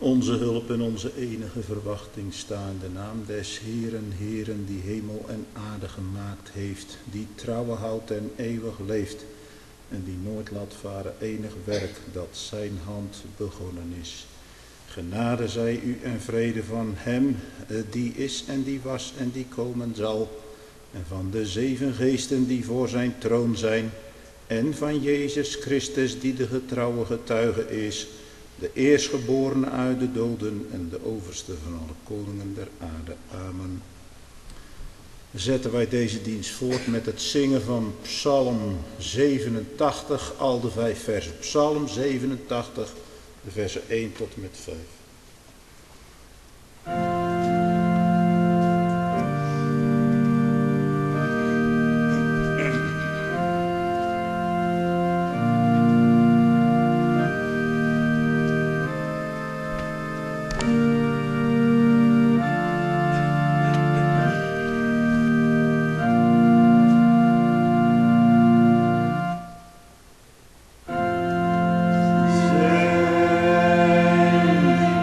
onze hulp en onze enige verwachting sta in de naam des Heeren, Heeren, die hemel en aarde gemaakt heeft, die trouwen houdt en eeuwig leeft, en die nooit laat varen enig werk dat zijn hand begonnen is. Genade zij u en vrede van hem, die is en die was en die komen zal, en van de 7 geesten die voor zijn troon zijn, en van Jezus Christus die de getrouwe getuige is, de eerstgeborene uit de doden en de overste van alle koningen der aarde. Amen. Zetten wij deze dienst voort met het zingen van Psalm 87, al de 5 versen. Psalm 87, de versen 1 tot en met 5. Zijn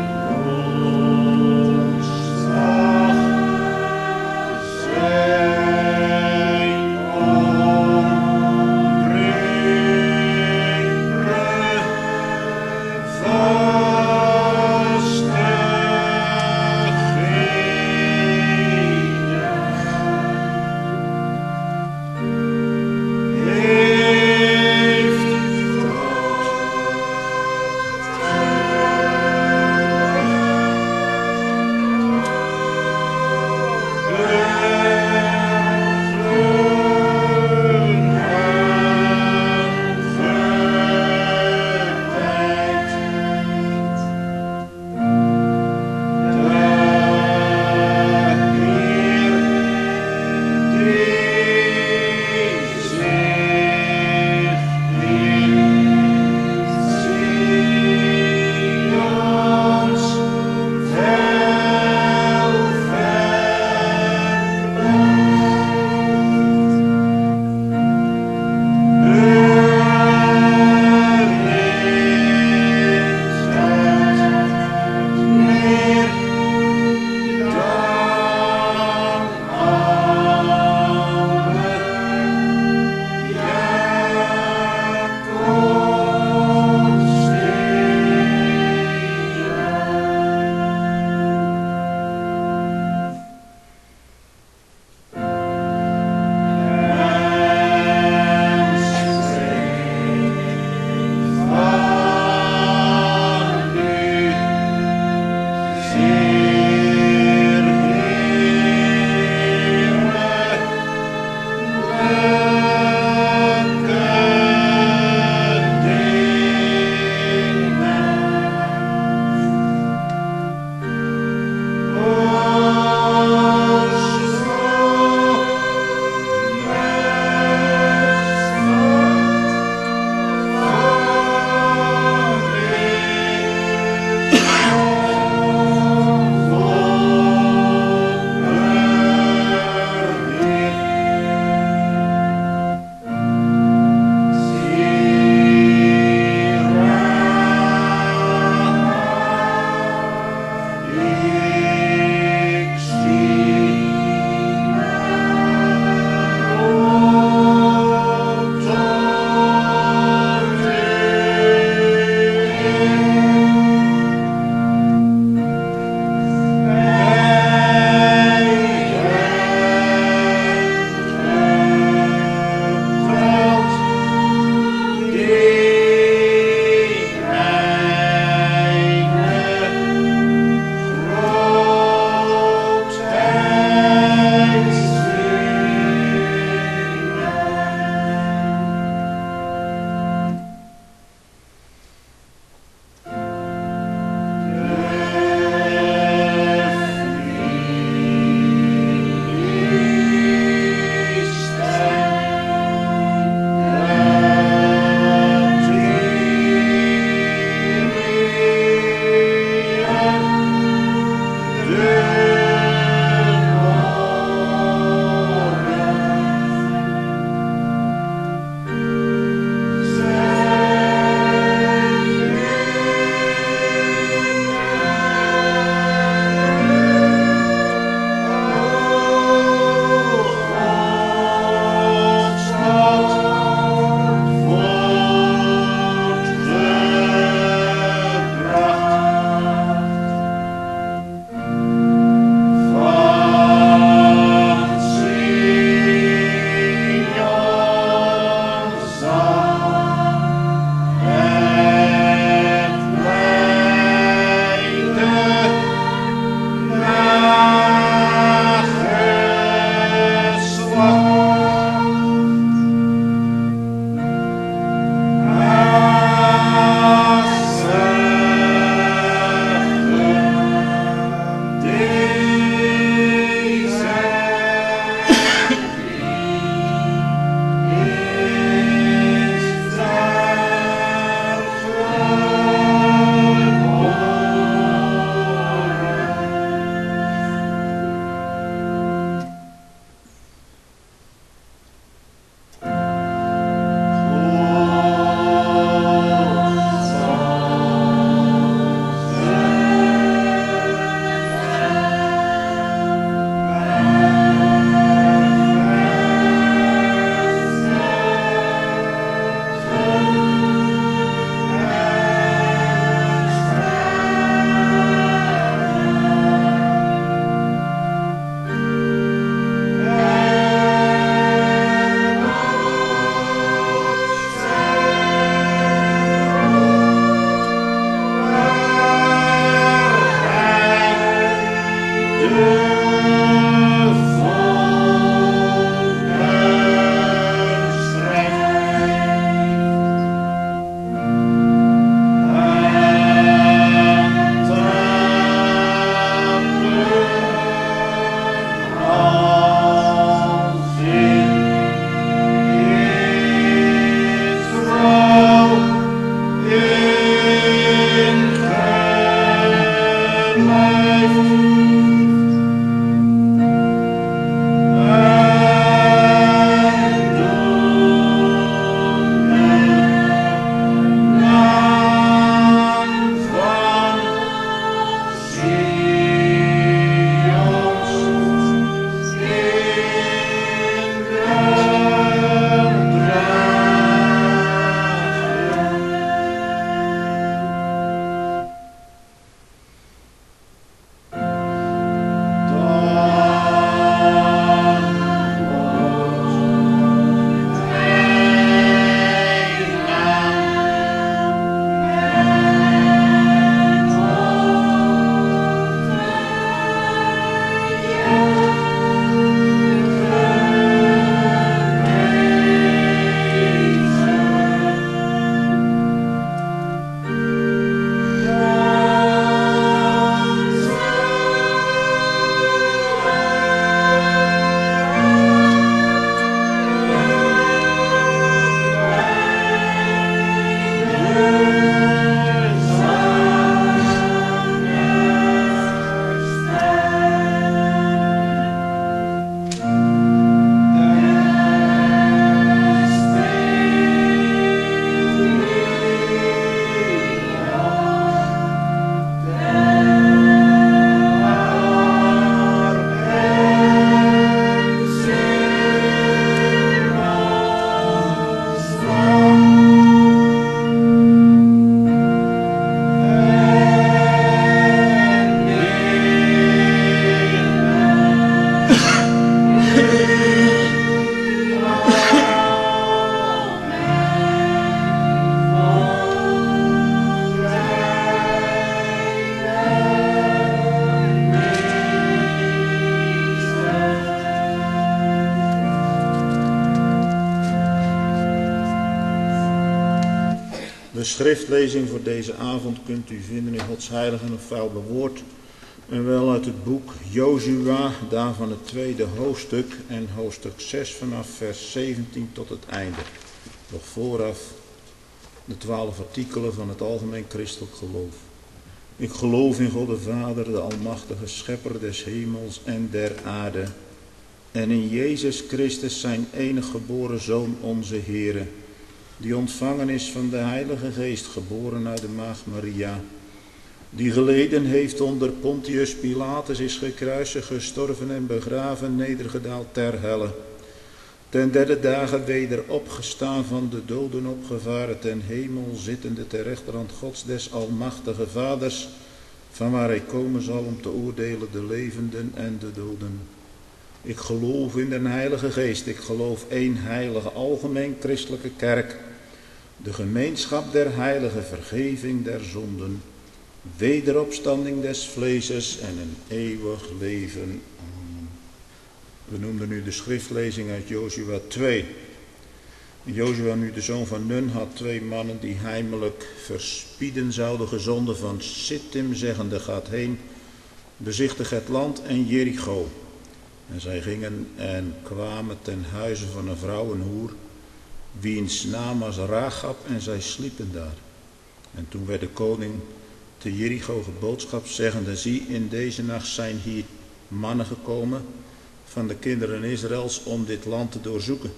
De schriftlezing voor deze avond kunt u vinden in Gods heilige en onfeilbare woord. En wel uit het boek Jozua, daarvan het tweede hoofdstuk en hoofdstuk 6 vanaf vers 17 tot het einde. Nog vooraf de 12 artikelen van het algemeen christelijk geloof. Ik geloof in God de Vader, de almachtige schepper des hemels en der aarde. En in Jezus Christus zijn enige geboren Zoon onze Heere, die ontvangen is van de Heilige Geest, geboren uit de maagd Maria, die geleden heeft onder Pontius Pilatus, is gekruisigd, gestorven en begraven, nedergedaald ter helle. Ten derde dagen weder opgestaan, van de doden opgevaren, ten hemel zittende ter rechterhand Gods des almachtige Vaders, van waar hij komen zal om te oordelen de levenden en de doden. Ik geloof in de Heilige Geest, ik geloof één heilige algemeen christelijke kerk, de gemeenschap der heiligen, vergeving der zonden, wederopstanding des vleeses en een eeuwig leven. Amen. We noemden nu de schriftlezing uit Jozua 2. Jozua, nu de zoon van Nun, had 2 mannen die heimelijk verspieden zouden, gezonden van Sittim, zeggende: gaat heen, bezichtig het land en Jericho. En zij gingen en kwamen ten huize van een vrouw, een hoer, wiens naam was Rahab, en zij sliepen daar. En toen werd de koning te Jericho geboodschap, zeggende: zie, in deze nacht zijn hier mannen gekomen van de kinderen Israëls om dit land te doorzoeken.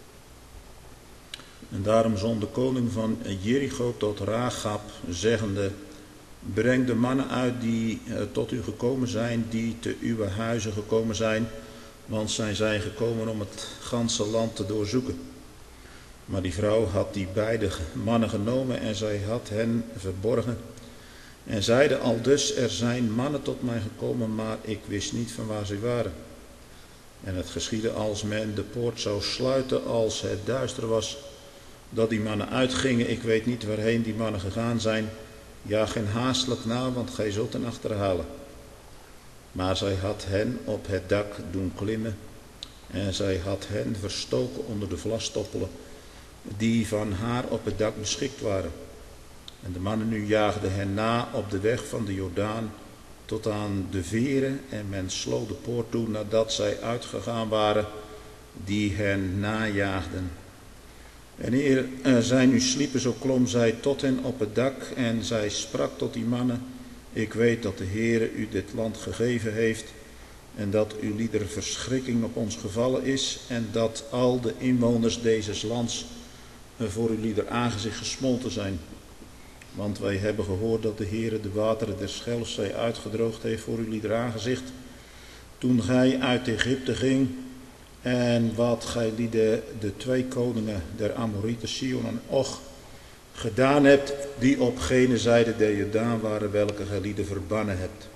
En daarom zond de koning van Jericho tot Rahab, zeggende: breng de mannen uit die tot u gekomen zijn, die te uw huizen gekomen zijn, want zij zijn gekomen om het ganse land te doorzoeken. Maar die vrouw had die beide mannen genomen en zij had hen verborgen. En zeide aldus: er zijn mannen tot mij gekomen, maar ik wist niet van waar zij waren. En het geschiedde, als men de poort zou sluiten, als het duister was, dat die mannen uitgingen. Ik weet niet waarheen die mannen gegaan zijn. Jaag hen haastelijk na, want gij zult hen achterhalen. Maar zij had hen op het dak doen klimmen, en zij had hen verstoken onder de vlastoppelen, die van haar op het dak beschikt waren. En de mannen nu jaagden hen na op de weg van de Jordaan tot aan de veren, en men sloot de poort toe nadat zij uitgegaan waren die hen najaagden. En eer zij nu sliepen, zo klom zij tot hen op het dak, en zij sprak tot die mannen: ik weet dat de Heere u dit land gegeven heeft, en dat uw lieder verschrikking op ons gevallen is, en dat al de inwoners deze lands voor uw lieder aangezicht gesmolten zijn. Want wij hebben gehoord dat de Heere de wateren der Schelfzee uitgedroogd heeft voor uw lieder aangezicht, toen gij uit Egypte ging, en wat gij lieden de 2 koningen der Amorieten, Sion en Og, gedaan hebt, die op gene zijde der Jordaan waren, welke gij lieden verbannen hebt.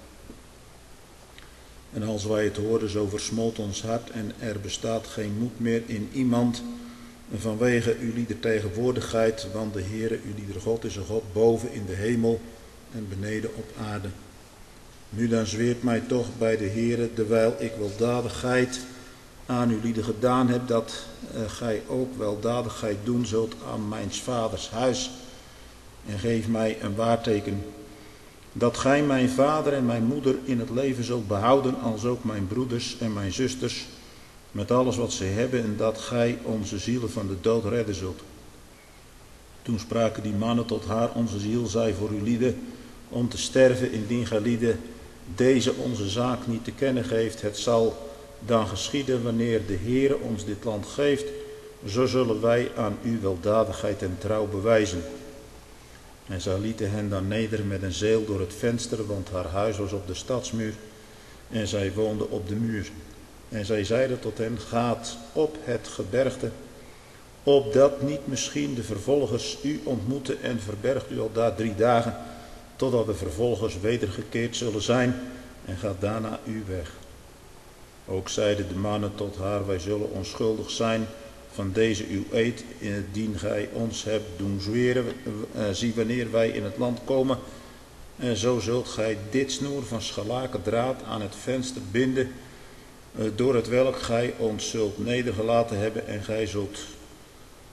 En als wij het hoorden, zo versmolt ons hart, en er bestaat geen moed meer in iemand vanwege uw lieder tegenwoordigheid, want de Heere uw lieder God is een God boven in de hemel en beneden op aarde. Nu dan zweert mij toch bij de Heere, terwijl ik weldadigheid aan uw lieden gedaan heb, dat gij ook weldadigheid doen zult aan mijns vaders huis, en geef mij een waarteken, dat gij mijn vader en mijn moeder in het leven zult behouden, als ook mijn broeders en mijn zusters, met alles wat zij hebben, en dat gij onze zielen van de dood redden zult. Toen spraken die mannen tot haar: onze ziel zij voor uw lieden om te sterven, indien gij lieden deze onze zaak niet te kennen geeft. Het zal dan geschieden, wanneer de Heere ons dit land geeft, zo zullen wij aan u weldadigheid en trouw bewijzen. En zij lieten hen dan neder met een zeil door het venster, want haar huis was op de stadsmuur, en zij woonde op de muur. En zij zeiden tot hen: gaat op het gebergte, opdat niet misschien de vervolgers u ontmoeten, en verbergt u al daar 3 dagen, totdat de vervolgers wedergekeerd zullen zijn, en gaat daarna uw weg. Ook zeiden de mannen tot haar: wij zullen onschuldig zijn van deze uw eed, indien gij ons hebt doen zweren. Zie, wanneer wij in het land komen, zo zult gij dit snoer van scharlaken draad aan het venster binden, door het welk gij ons zult nedergelaten hebben, en gij zult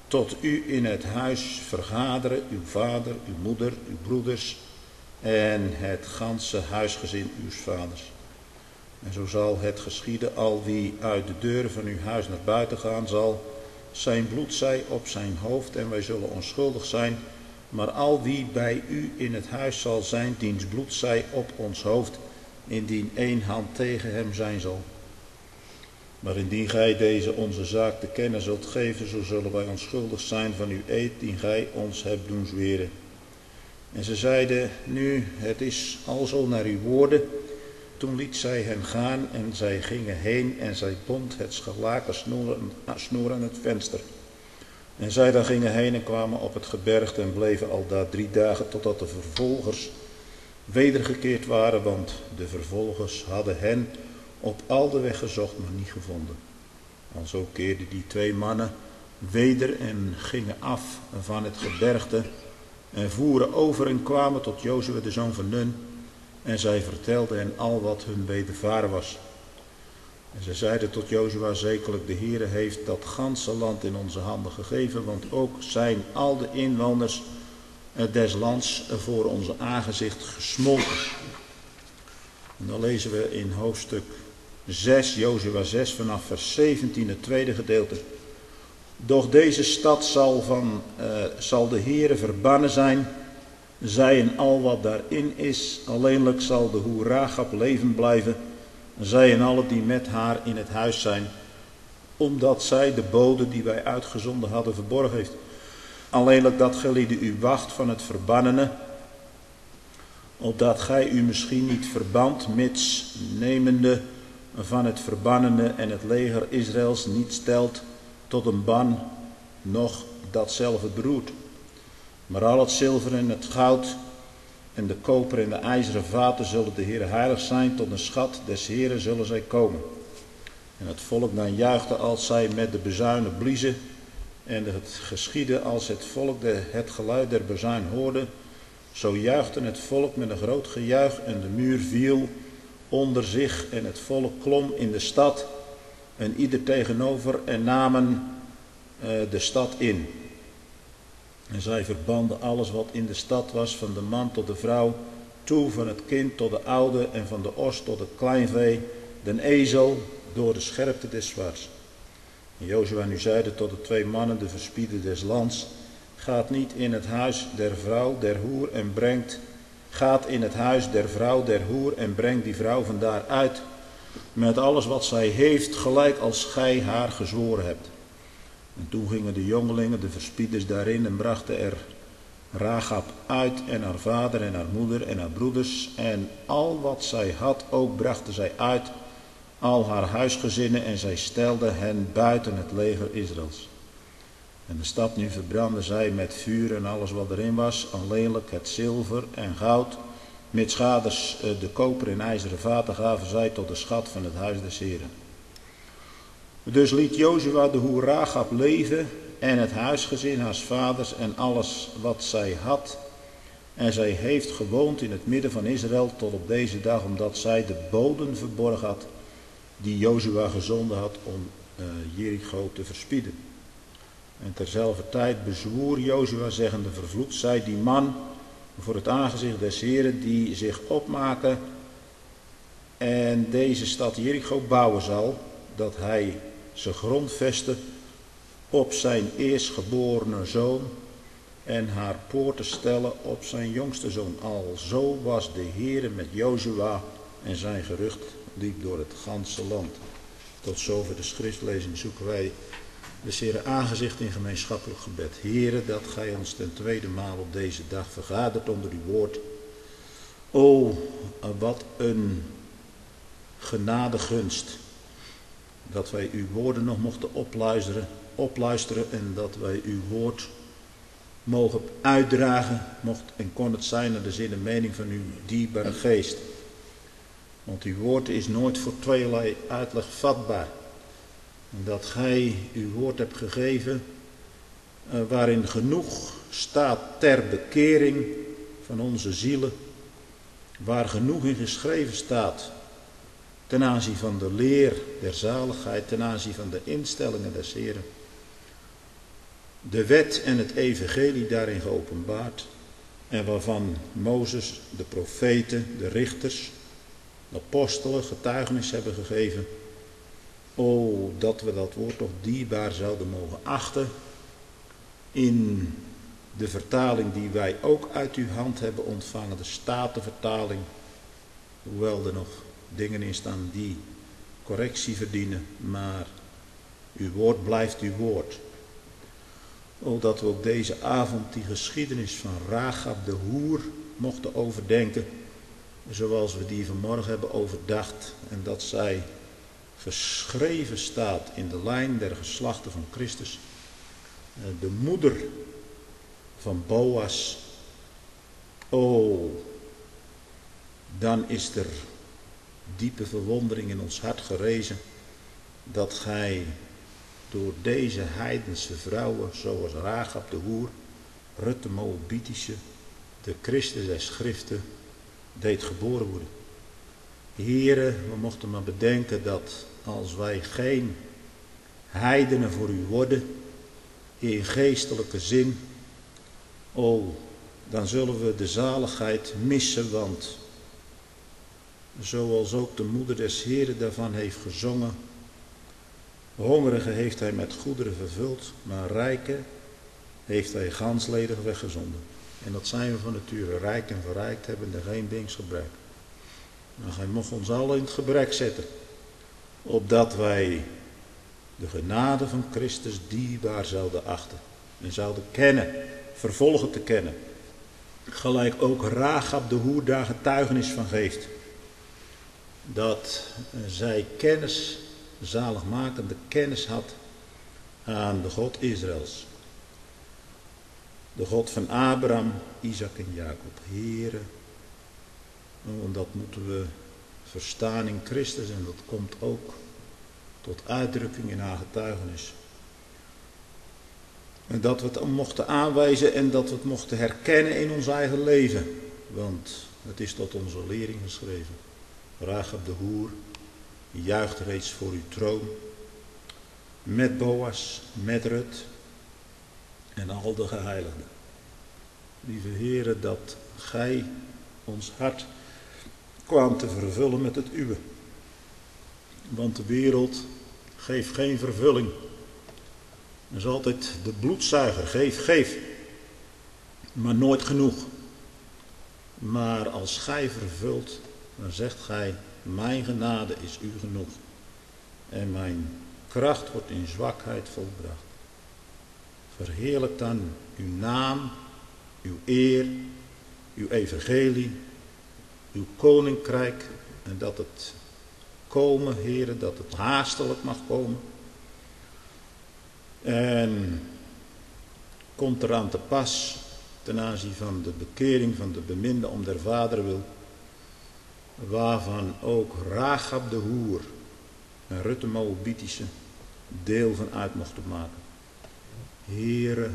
tot u in het huis vergaderen, uw vader, uw moeder, uw broeders en het ganse huisgezin uws vaders. En zo zal het geschieden, al wie uit de deuren van uw huis naar buiten gaan zal, zijn bloed zij op zijn hoofd en wij zullen onschuldig zijn. Maar al wie bij u in het huis zal zijn, diens bloed zij op ons hoofd, indien één hand tegen hem zijn zal. Maar indien gij deze onze zaak te kennen zult geven, zo zullen wij onschuldig zijn van uw eed die gij ons hebt doen zweren. En ze zeiden, nu het is alzo naar uw woorden. Toen liet zij hen gaan en zij gingen heen en zij bond het scharlaken snoer aan het venster. En zij dan gingen heen en kwamen op het gebergte en bleven aldaar 3 dagen totdat de vervolgers wedergekeerd waren, want de vervolgers hadden hen op al de weg gezocht, maar niet gevonden. Alzo keerden die 2 mannen weder en gingen af van het gebergte en voeren over en kwamen tot Jozua de zoon van Nun. En zij vertelden hen al wat hun wedervaren was. En zij zeiden tot Jozua, zekerlijk de Heere heeft dat ganse land in onze handen gegeven, want ook zijn al de inwoners des lands voor onze aangezicht gesmolten. En dan lezen we in hoofdstuk 6, Jozua 6, vanaf vers 17, het tweede gedeelte. Doch deze stad zal de Heere verbannen zijn, zij en al wat daarin is, alleenlijk zal de hoer Rachab leven blijven, zij en alle die met haar in het huis zijn, omdat zij de bode die wij uitgezonden hadden verborgen heeft. Alleenlijk dat gelieden u wacht van het verbannene, opdat gij u misschien niet verband, mits nemende van het verbannene en het leger Israëls niet stelt tot een ban, noch datzelfde beroert. Maar al het zilver en het goud en de koper en de ijzeren vaten zullen de Heere heilig zijn, tot een schat des Heeren zullen zij komen. En het volk dan juichte als zij met de bezuinen bliezen, en het geschiedde als het volk het geluid der bezuin hoorde. Zo juichte het volk met een groot gejuich en de muur viel onder zich en het volk klom in de stad en ieder tegenover en namen de stad in. En zij verbanden alles wat in de stad was, van de man tot de vrouw toe, van het kind tot de oude en van de os tot het kleinvee, den ezel, door de scherpte des zwaards. En Jozua nu zeide tot de 2 mannen, de verspieden des lands, gaat niet in het huis der vrouw der hoer en brengt die vrouw vandaar uit, met alles wat zij heeft, gelijk als gij haar gezworen hebt. En toen gingen de jongelingen, de verspieders daarin, en brachten er Rachab uit en haar vader en haar moeder en haar broeders en al wat zij had ook brachten zij uit, al haar huisgezinnen, en zij stelden hen buiten het leger Israëls. En de stad nu verbrandden zij met vuur en alles wat erin was, alleenlijk het zilver en goud, mitsgaders de koper en ijzeren vaten gaven zij tot de schat van het huis des Heren. Dus liet Jozua de hoer Rachab leven en het huisgezin haars vaders en alles wat zij had. En zij heeft gewoond in het midden van Israël tot op deze dag, omdat zij de boden verborgen had die Jozua gezonden had om Jericho te verspieden. En terzelfde tijd bezwoer Jozua zeggende, vervloekt zij die man voor het aangezicht des Heren die zich opmaken en deze stad Jericho bouwen zal, dat hij zijn grondvesten op zijn eerstgeborene zoon en haar poorten stellen op zijn jongste zoon. Alzo was de Heere met Jozua en zijn gerucht liep door het ganse land. Tot zover de schriftlezing zoeken wij de Heere aangezicht in gemeenschappelijk gebed. Heere, dat gij ons ten tweede maal op deze dag vergadert onder uw woord. O, wat een genadegunst. Dat wij uw woorden nog mochten opluisteren en dat wij uw woord mogen uitdragen, mocht en kon het zijn naar de zin en mening van uw dierbare geest. Want uw woord is nooit voor tweeërlei uitleg vatbaar. En dat gij uw woord hebt gegeven, waarin genoeg staat ter bekering van onze zielen, waar genoeg in geschreven staat ten aanzien van de leer der zaligheid, ten aanzien van de instellingen des Heren. de wet en het evangelie daarin geopenbaard en waarvan Mozes, de profeten, de richters, de apostelen getuigenis hebben gegeven. O, dat we dat woord toch dierbaar zouden mogen achten in de vertaling die wij ook uit uw hand hebben ontvangen, de Statenvertaling, hoewel er nog dingen in staan die correctie verdienen, maar uw woord blijft uw woord. O, dat we op deze avond die geschiedenis van Rachab de hoer mochten overdenken, zoals we die vanmorgen hebben overdacht, en dat zij geschreven staat in de lijn der geslachten van Christus, de moeder van Boas. O, dan is er diepe verwondering in ons hart gerezen dat gij door deze heidense vrouwen, zoals Rachab de hoer, Rut de Moabitische, de Christus der Schriften, deed geboren worden. Here, we mochten maar bedenken dat als wij geen heidenen voor u worden, in geestelijke zin, dan zullen we de zaligheid missen, want zoals ook de moeder des Heren daarvan heeft gezongen, hongerigen heeft hij met goederen vervuld, maar rijken heeft hij gansledig weggezonden. En dat zijn we van nature, rijk en verrijkt, hebben er geen dingsgebrek. Maar hij mocht ons allen in het gebrek zetten, opdat wij de genade van Christus dierbaar zouden achten en zouden kennen, vervolgen te kennen. Gelijk ook Rachab de hoer daar getuigenis van geeft, dat zij kennis, zaligmakende kennis had aan de God Israëls. De God van Abraham, Isaac en Jacob. Here, dat moeten we verstaan in Christus en dat komt ook tot uitdrukking in haar getuigenis. En dat we het mochten aanwijzen en dat we het mochten herkennen in ons eigen leven. Want het is tot onze lering geschreven. Rachab de hoer juicht reeds voor uw troon. Met Boas, met Rut en al de geheiligden. Lieve Heere, dat gij ons hart kwam te vervullen met het uwe. Want de wereld geeft geen vervulling. Er is altijd de bloedzuiger, geef. Maar nooit genoeg. Maar als gij vervult, dan zegt gij, mijn genade is u genoeg. En mijn kracht wordt in zwakheid volbracht. Verheerlijk dan uw naam, uw eer, uw evangelie, uw koninkrijk. En dat het komen, Heere, dat het haastelijk mag komen. En komt eraan te pas ten aanzien van de bekering van de beminde om der Vader wil, waarvan ook Rachab de hoer en Rut de Moabitische deel van uit mochten maken. Heere,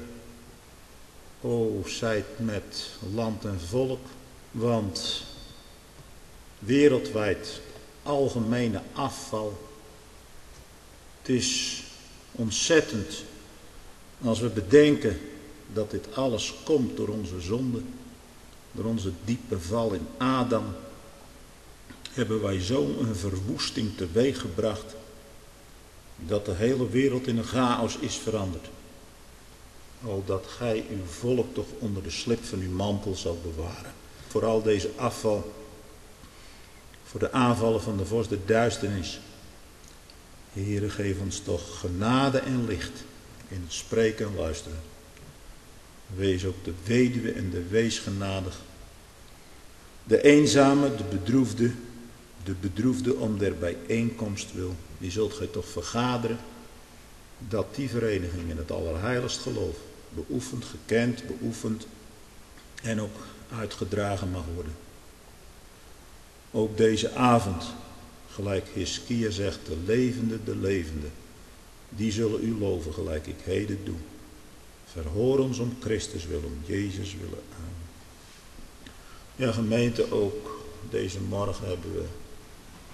zijt met land en volk, want wereldwijd algemene afval. Het is ontzettend als we bedenken dat dit alles komt door onze zonde, door onze diepe val in Adam. Hebben wij zo'n verwoesting teweeggebracht dat de hele wereld in een chaos is veranderd. Dat gij uw volk toch onder de slip van uw mantel zal bewaren. Vooral deze afval, voor de aanvallen van de vorst der duisternis. Heere, geef ons toch genade en licht in het spreken en luisteren. Wees ook de weduwe en de wees genadig. De eenzame, de bedroefde om der bijeenkomst wil, die zult gij toch vergaderen, dat die vereniging in het allerheiligst geloof beoefend, gekend, beoefend en ook uitgedragen mag worden. Ook deze avond, gelijk Hiskia zegt, de levende, die zullen u loven gelijk ik heden doe. Verhoor ons om Christus willen, om Jezus willen. Amen. Ja, gemeente, ook deze morgen hebben we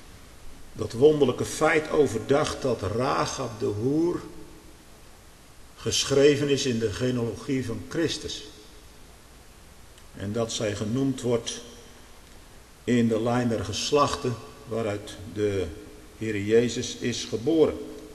dat wonderlijke feit overdacht dat Rachab de hoer geschreven is in de genealogie van Christus. En dat zij genoemd wordt in de lijn der geslachten waaruit de Heer Jezus is geboren.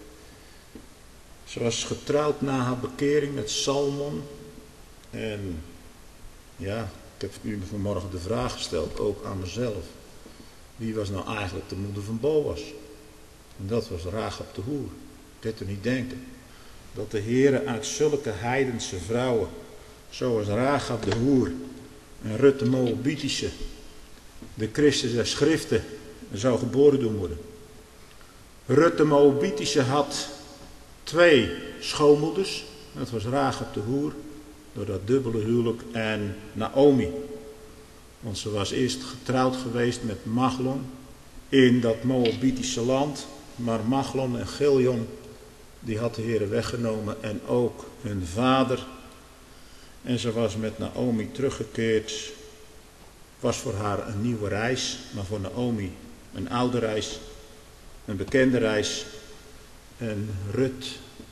Ze was getrouwd na haar bekering met Salmon. En ja, ik heb u vanmorgen de vraag gesteld, ook aan mezelf. Wie was nou eigenlijk de moeder van Boas? En dat was Rachab de hoer. Dit er niet denken. Dat de Heere uit zulke heidense vrouwen, zoals Rachab de hoer en Rut de Moabitische, de Christus der Schriften, zou geboren doen worden. Rut de Moabitische had 2 schoonmoeders. Dat was Rachab de hoer, door dat dubbele huwelijk, en Naomi. Want ze was eerst getrouwd geweest met Machlon in dat Moabitische land. Maar Machlon en Chilion, die had de Heere weggenomen en ook hun vader. En ze was met Naomi teruggekeerd. Was voor haar een nieuwe reis, maar voor Naomi een oude reis, een bekende reis. En Rut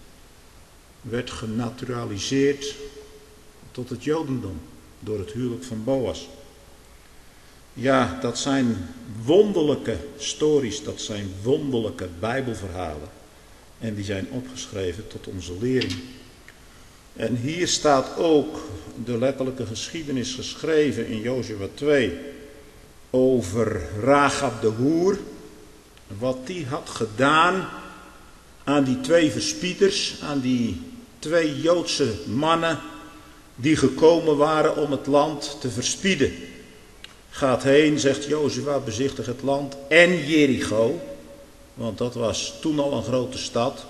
werd genaturaliseerd tot het Jodendom door het huwelijk van Boas. Ja, dat zijn wonderlijke stories, dat zijn wonderlijke Bijbelverhalen. En die zijn opgeschreven tot onze lering. En hier staat ook de letterlijke geschiedenis geschreven in Jozua 2 over Rachab de hoer. Wat die had gedaan aan die 2 verspieders, aan die 2 Joodse mannen die gekomen waren om het land te verspieden. Gaat heen, zegt Jozua, bezichtig het land en Jericho, want dat was toen al een grote stad.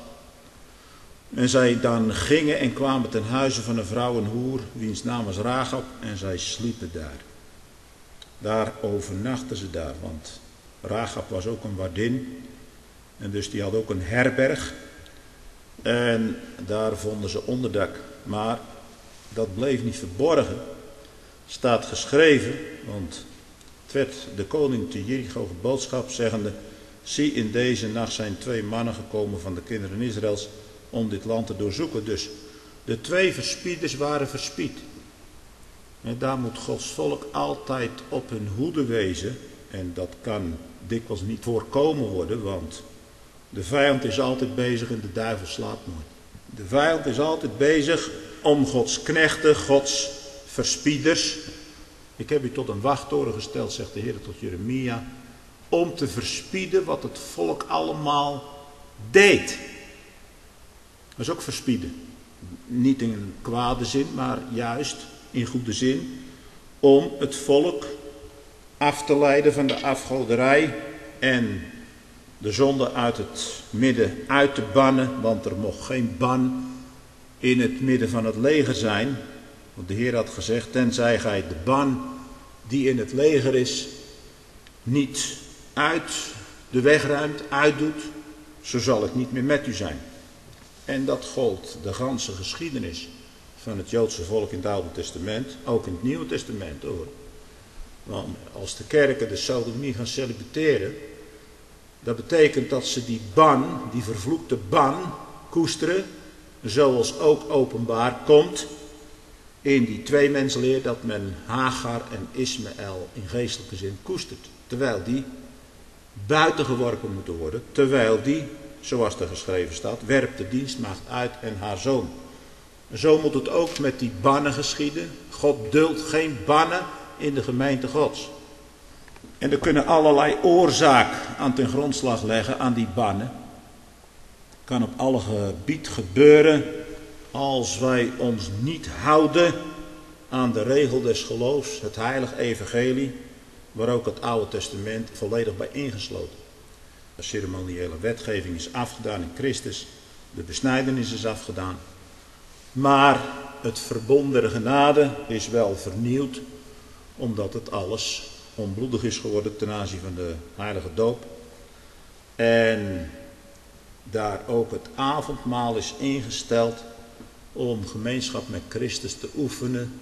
En zij dan gingen en kwamen ten huize van een vrouw en hoer, wiens naam was Rachab, en zij sliepen daar. Daar overnachten ze daar, want Rachab was ook een waardin, en dus die had ook een herberg. En daar vonden ze onderdak, maar dat bleef niet verborgen. Staat geschreven, want het werd de koning te Jericho geboodschap, zeggende: zie, in deze nacht zijn 2 mannen gekomen van de kinderen Israëls om dit land te doorzoeken. Dus de 2 verspieders waren verspied. En daar moet Gods volk altijd op hun hoede wezen. En dat kan dikwijls niet voorkomen worden, want de vijand is altijd bezig en de duivel slaapt nooit. De vijand is altijd bezig om Gods knechten, Gods verspieders. Ik heb u tot een wachttoren gesteld, zegt de Heer tot Jeremia, om te verspieden wat het volk allemaal deed. Dat is ook verspieden. Niet in een kwade zin, maar juist in goede zin. Om het volk af te leiden van de afgoderij en de zonde uit het midden uit te bannen. Want er mocht geen ban in het midden van het leger zijn. Want de Heer had gezegd, tenzij gij de ban die in het leger is niet uit de weg ruimt, uitdoet, zo zal ik niet meer met u zijn. En dat gold de ganse geschiedenis van het Joodse volk in het Oude Testament, ook in het Nieuwe Testament hoor. Want als de kerken de sodomie gaan celebreren, dat betekent dat ze die ban, die vervloekte ban, koesteren, zoals ook openbaar komt in die tweemensleer dat men Hagar en Ismaël in geestelijke zin koestert. Terwijl die buiten geworpen moeten worden, terwijl die, zoals er geschreven staat, werpt de dienstmaagd uit en haar zoon. Zo moet het ook met die bannen geschieden. God duldt geen bannen in de gemeente Gods. En er kunnen allerlei oorzaak aan ten grondslag leggen aan die bannen. Kan op alle gebied gebeuren als wij ons niet houden aan de regel des geloofs, het heilige evangelie, waar ook het Oude Testament volledig bij ingesloten. De ceremoniële wetgeving is afgedaan in Christus, de besnijdenis is afgedaan, maar het verbond der genade is wel vernieuwd, omdat het alles onbloedig is geworden ten aanzien van de heilige doop. En daar ook het avondmaal is ingesteld om gemeenschap met Christus te oefenen.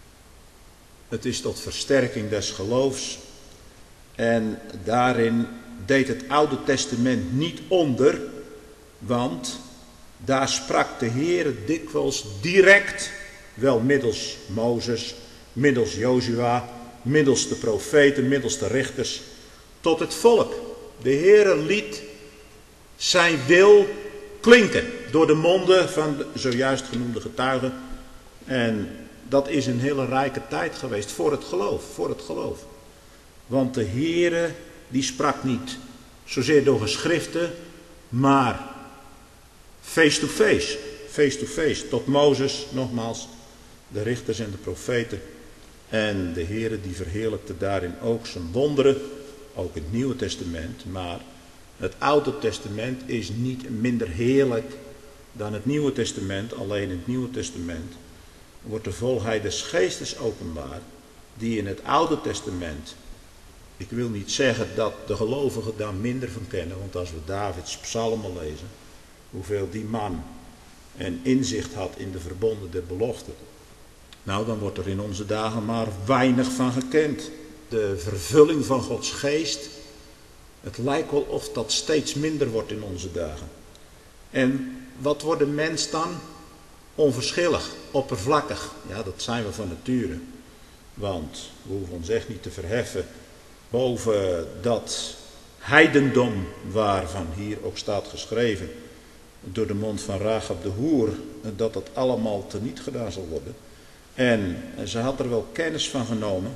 Het is tot versterking des geloofs. En daarin deed het Oude Testament niet onder, want Daar sprak de Heere dikwijls direct, wel middels Mozes, middels Jozua, middels de profeten, middels de richters, tot het volk. De Heere liet zijn wil klinken door de monden van de zojuist genoemde getuigen. En dat is een hele rijke tijd geweest voor het geloof. Want de Heere die sprak niet zozeer door geschriften, maar face to face, tot Mozes, nogmaals, de richters en de profeten. En de Heere die verheerlijkte daarin ook zijn wonderen, ook in het Nieuwe Testament. Maar het Oude Testament is niet minder heerlijk dan het Nieuwe Testament. Alleen in het Nieuwe Testament wordt de volheid des Geestes openbaar, die in het Oude Testament, ik wil niet zeggen dat de gelovigen daar minder van kennen, want als we Davids psalmen lezen, hoeveel die man een inzicht had in de verbonden der beloften, nou dan wordt er in onze dagen maar weinig van gekend. De vervulling van Gods geest, het lijkt wel of dat steeds minder wordt in onze dagen. En wat wordt de mens dan? Onverschillig, oppervlakkig. Ja, dat zijn we van nature. Want we hoeven ons echt niet te verheffen boven dat heidendom waarvan hier ook staat geschreven door de mond van Rachab de hoer, dat dat allemaal teniet gedaan zal worden. En ze had er wel kennis van genomen,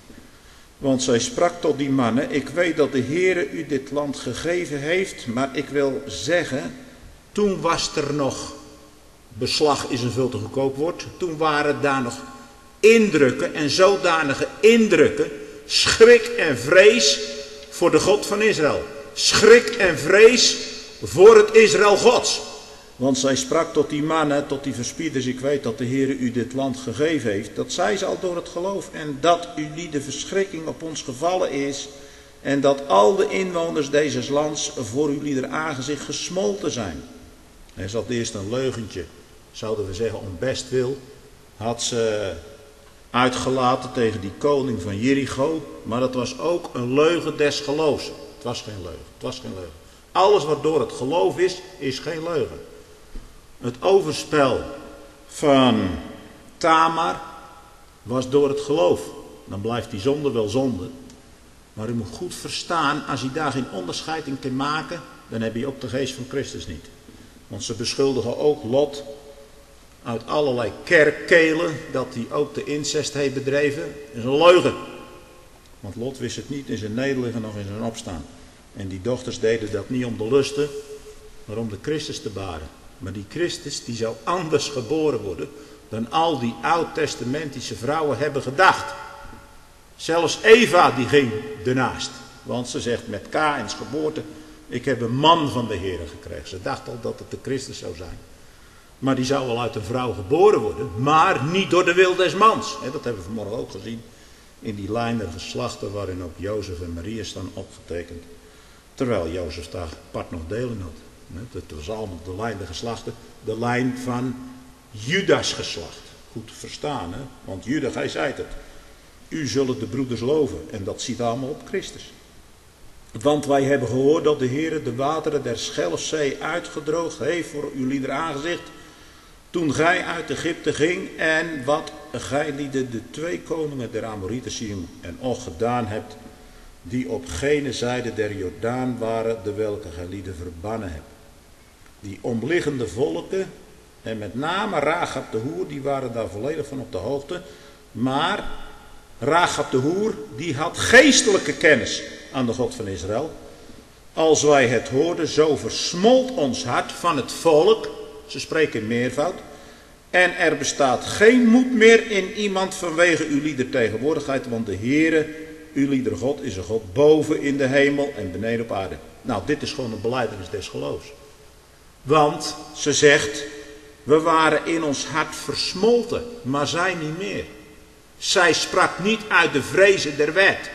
want zij sprak tot die mannen: ik weet dat de Heere u dit land gegeven heeft, maar ik wil zeggen, toen was er nog, beslag is een veel te goedkoop woord, toen waren daar nog indrukken en zodanige indrukken, schrik en vrees voor de God van Israël. Schrik en vrees voor het Israël Gods. Want zij sprak tot die mannen, tot die verspieders: ik weet dat de Heere u dit land gegeven heeft. Dat zei ze al door het geloof. En dat u die de verschrikking op ons gevallen is. En dat al de inwoners deze lands voor uw lieder aangezicht gesmolten zijn. En ze had eerst een leugentje, zouden we zeggen om bestwil, had ze uitgelaten tegen die koning van Jericho. Maar dat was ook een leugen des geloofs. Het was geen leugen. Alles wat door het geloof is geen leugen. Het overspel van Tamar was door het geloof. Dan blijft die zonde wel zonde. Maar u moet goed verstaan, als je daar geen onderscheid in kan maken, dan heb je ook de geest van Christus niet. Want ze beschuldigen ook Lot uit allerlei kerkkelen dat hij ook de incest heeft bedreven. Dat is een leugen. Want Lot wist het niet in zijn nederliggen nog in zijn opstaan. En die dochters deden dat niet om de lusten, maar om de Christus te baren. Maar die Christus die zou anders geboren worden dan al die oud-testamentische vrouwen hebben gedacht. Zelfs Eva die ging ernaast. Want ze zegt met Kaïns geboorte: ik heb een man van de Heere gekregen. Ze dacht al dat het de Christus zou zijn. Maar die zou wel uit een vrouw geboren worden, maar niet door de wil des mans. Dat hebben we vanmorgen ook gezien in die lijn der geslachten waarin ook Jozef en Maria staan opgetekend. Terwijl Jozef daar apart nog deel in had. Het was allemaal de lijn der geslachten, de lijn van Judas geslacht. Goed te verstaan, hè? Want Judas, hij zei het. U zullen de broeders loven. En dat ziet allemaal op Christus. Want wij hebben gehoord dat de Heere de wateren der Schelfzee uitgedroogd heeft voor uw lieder aangezicht, toen gij uit Egypte ging, en wat gij lieden de 2 koningen der Amorieten Sihon en Og gedaan hebt, die op gene zijde der Jordaan waren, de welke gij lieden verbannen hebt. Die omliggende volken, en met name Rachab de hoer, die waren daar volledig van op de hoogte. Maar Rachab de hoer, die had geestelijke kennis aan de God van Israël. Als wij het hoorden, zo versmolt ons hart van het volk. Ze spreken in meervoud. En er bestaat geen moed meer in iemand vanwege uw lieder tegenwoordigheid. Want de Heere, uw lieder God, is een God boven in de hemel en beneden op aarde. Nou, dit is gewoon een belijdenis des geloofs. Want ze zegt: we waren in ons hart versmolten, maar zij niet meer. Zij sprak niet uit de vrezen der wet.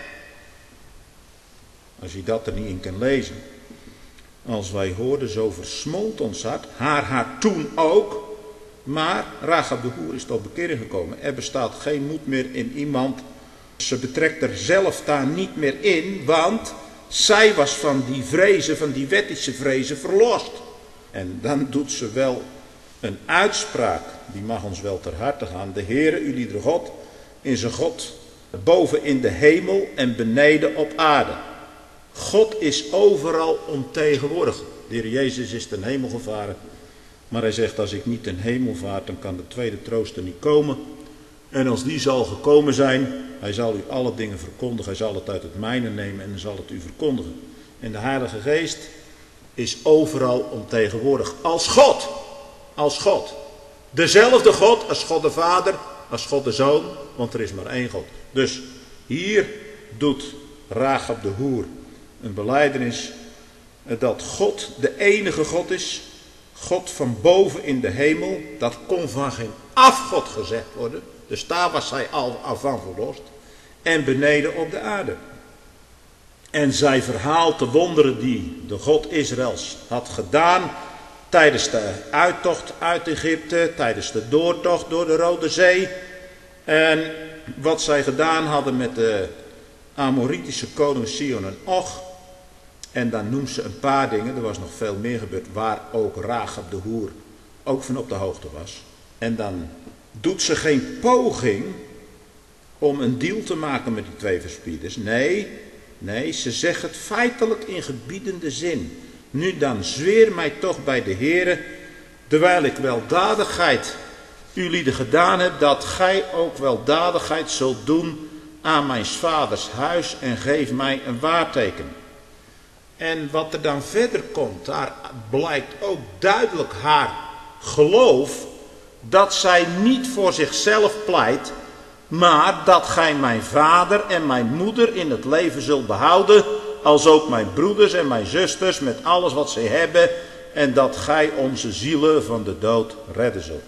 Als je dat er niet in kan lezen. Als wij hoorden, zo versmolt ons hart. Haar hart toen ook. Maar Rachab de hoer is tot bekering gekomen. Er bestaat geen moed meer in iemand. Ze betrekt er zelf daar niet meer in. Want zij was van die vrezen, van die wettische vrezen verlost. En dan doet ze wel een uitspraak, die mag ons wel ter harte gaan. De Heere, uw God, is een God boven in de hemel en beneden op aarde. God is overal ontegenwoordig. De Heer Jezus is ten hemel gevaren. Maar hij zegt, als ik niet ten hemel vaart, dan kan de tweede trooster niet komen. En als die zal gekomen zijn, hij zal u alle dingen verkondigen. Hij zal het uit het mijne nemen en hij zal het u verkondigen. En de Heilige Geest is overal ontegenwoordig. Als God. Als God. Dezelfde God als God de Vader, als God de Zoon. Want er is maar één God. Dus hier doet Rachab de hoer een belijdenis dat God de enige God is. God van boven in de hemel. Dat kon van geen afgod gezegd worden. Dus daar was zij al van verlost. En beneden op de aarde. En zij verhaalt de wonderen die de God Israëls had gedaan. Tijdens de uittocht uit Egypte. Tijdens de doortocht door de Rode Zee. En wat zij gedaan hadden met de Amoritische koning Sihon en Og. En dan noemt ze een paar dingen. Er was nog veel meer gebeurd. Waar ook Rachab de hoer ook van op de hoogte was. En dan doet ze geen poging om een deal te maken met die twee verspieders. Nee, ze zegt het feitelijk in gebiedende zin. Nu dan zweer mij toch bij de Heere, terwijl ik weldadigheid ulieden gedaan heb, dat gij ook weldadigheid zult doen aan mijn vaders huis en geef mij een waarteken. En wat er dan verder komt, daar blijkt ook duidelijk haar geloof, dat zij niet voor zichzelf pleit, maar dat gij mijn vader en mijn moeder in het leven zult behouden, als ook mijn broeders en mijn zusters met alles wat zij hebben, en dat gij onze zielen van de dood redden zult.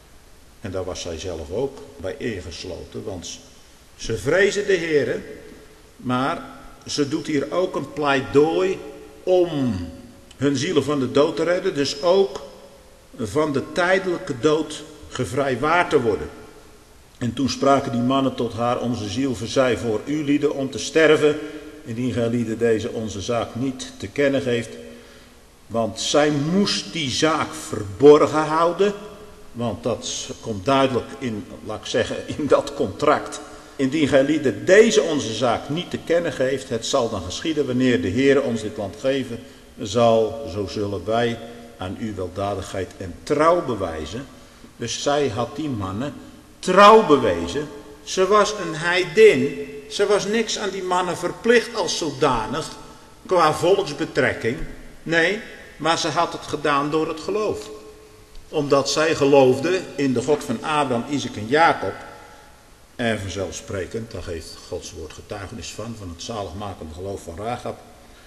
En daar was zij zelf ook bij ingesloten, want ze vrezen de Heere, maar ze doet hier ook een pleidooi om hun zielen van de dood te redden, dus ook van de tijdelijke dood gevrijwaard te worden. En toen spraken die mannen tot haar, onze ziel verzij voor u lieden om te sterven, indien gij lieden deze onze zaak niet te kennen geeft. Want zij moest die zaak verborgen houden, want dat komt duidelijk in, laat ik zeggen, in dat contract. Indien gij lieden deze onze zaak niet te kennen geeft, het zal dan geschieden wanneer de Heere ons dit land geven zal, zo zullen wij aan uw weldadigheid en trouw bewijzen. Dus zij had die mannen trouw bewezen. Ze was een heidin. Ze was niks aan die mannen verplicht als zodanig qua volksbetrekking. Nee, maar ze had het gedaan door het geloof. Omdat zij geloofde in de God van Abraham, Isaac en Jacob. En vanzelfsprekend, daar geeft Gods woord getuigenis van het zaligmakende geloof van Rachab.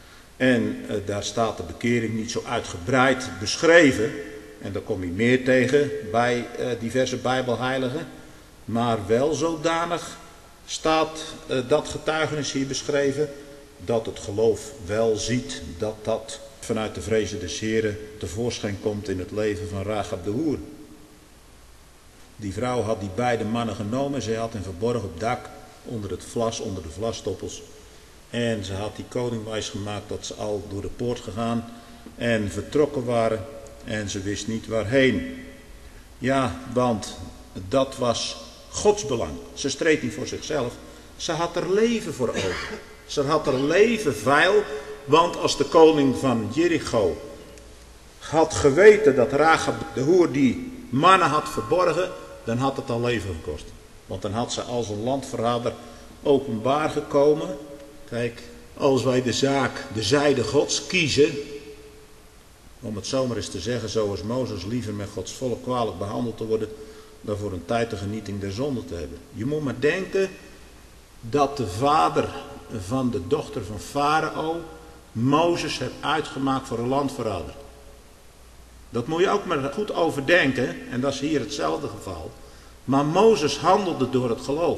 En daar staat de bekering niet zo uitgebreid beschreven. En daar kom je meer tegen bij diverse bijbelheiligen. Maar wel zodanig staat dat getuigenis hier beschreven, dat het geloof wel ziet dat dat vanuit de vrezen des Heren tevoorschijn komt in het leven van Rachab de hoer. Die vrouw had die beide mannen genomen, zij had hen verborgen op het dak, onder het vlas, onder de vlasstoppels. En ze had die koning wijs gemaakt dat ze al door de poort gegaan en vertrokken waren en ze wist niet waarheen. Ja, want dat was Gods belang. Ze streed niet voor zichzelf, ze had er leven voor ogen. Ze had er leven veil, want als de koning van Jericho had geweten dat Rachab de hoer die mannen had verborgen, dan had het al leven gekost. Want dan had ze als een landverrader openbaar gekomen. Kijk, als wij de zaak, de zijde Gods kiezen, om het zomaar eens te zeggen, zoals Mozes liever met Gods volk kwalijk behandeld te worden, dan voor een tijd de genieting der zonde te hebben. Je moet maar denken dat de vader van de dochter van Farao Mozes heeft uitgemaakt voor een landverrader. Dat moet je ook maar goed overdenken, en dat is hier hetzelfde geval. Maar Mozes handelde door het geloof.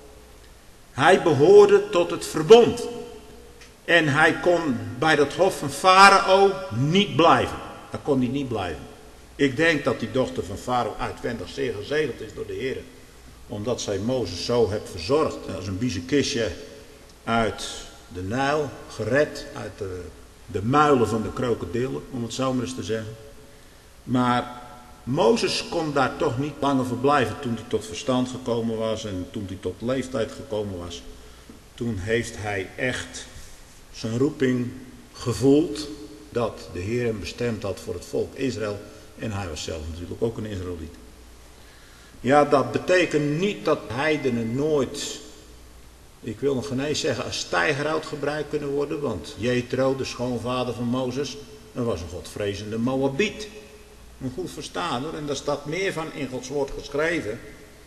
Hij behoorde tot het verbond. En hij kon bij dat hof van Farao niet blijven. Daar kon hij niet blijven. Ik denk dat die dochter van Farao uitwendig zeer gezegend is door de Heer. Omdat zij Mozes zo heeft verzorgd. Als een biezenkistje uit de Nijl, gered uit de muilen van de krokodillen, om het zo maar eens te zeggen. Maar Mozes kon daar toch niet langer verblijven toen hij tot verstand gekomen was en toen hij tot leeftijd gekomen was. Toen heeft hij echt zijn roeping gevoeld dat de Heer hem bestemd had voor het volk Israël. En hij was zelf natuurlijk ook een Israëliet. Ja, dat betekent niet dat heidenen nooit, ik wil nog geen eens zeggen, als steigerhout gebruikt kunnen worden. Want Jethro, de schoonvader van Mozes, dat was een godvrezende Moabiet. Een goed verstaander, en daar staat meer van in Gods woord geschreven.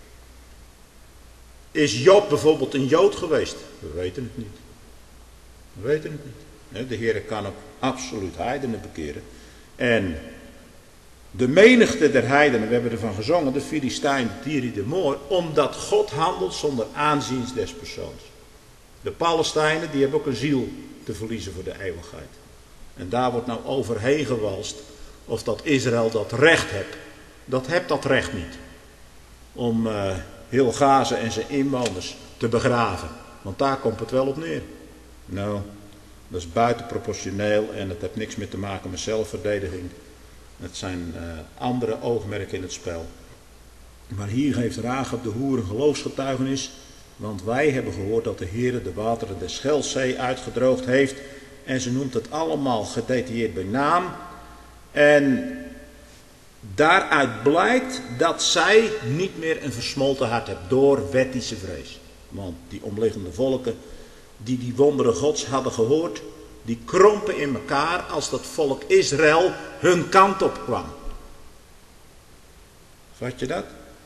Is Job bijvoorbeeld een Jood geweest? We weten het niet. We weten het niet. De Heer kan ook absoluut heidenen bekeren. En de menigte der heidenen, we hebben ervan gezongen, de Filistijn, de Tyri, de Moor, omdat God handelt zonder aanzien des persoons. De Palestijnen, die hebben ook een ziel te verliezen voor de eeuwigheid. En daar wordt nou overheen gewalst of dat Israël dat recht hebt. Dat hebt dat recht niet. Om heel Gaza en zijn inwoners te begraven. Want daar komt het wel op neer. Nou, dat is buitenproportioneel en het heeft niks meer te maken met zelfverdediging. Het zijn andere oogmerken in het spel. Maar hier geeft Rahab de hoer een geloofsgetuigenis. Want wij hebben gehoord dat de Heer de wateren der Schelzee uitgedroogd heeft. En ze noemt het allemaal gedetailleerd bij naam. En daaruit blijkt dat zij niet meer een versmolten hart heeft door wettische vrees. Want die omliggende volken die die wonderen Gods hadden gehoord, die krompen in elkaar als dat volk Israël hun kant op kwam. Vat je dat?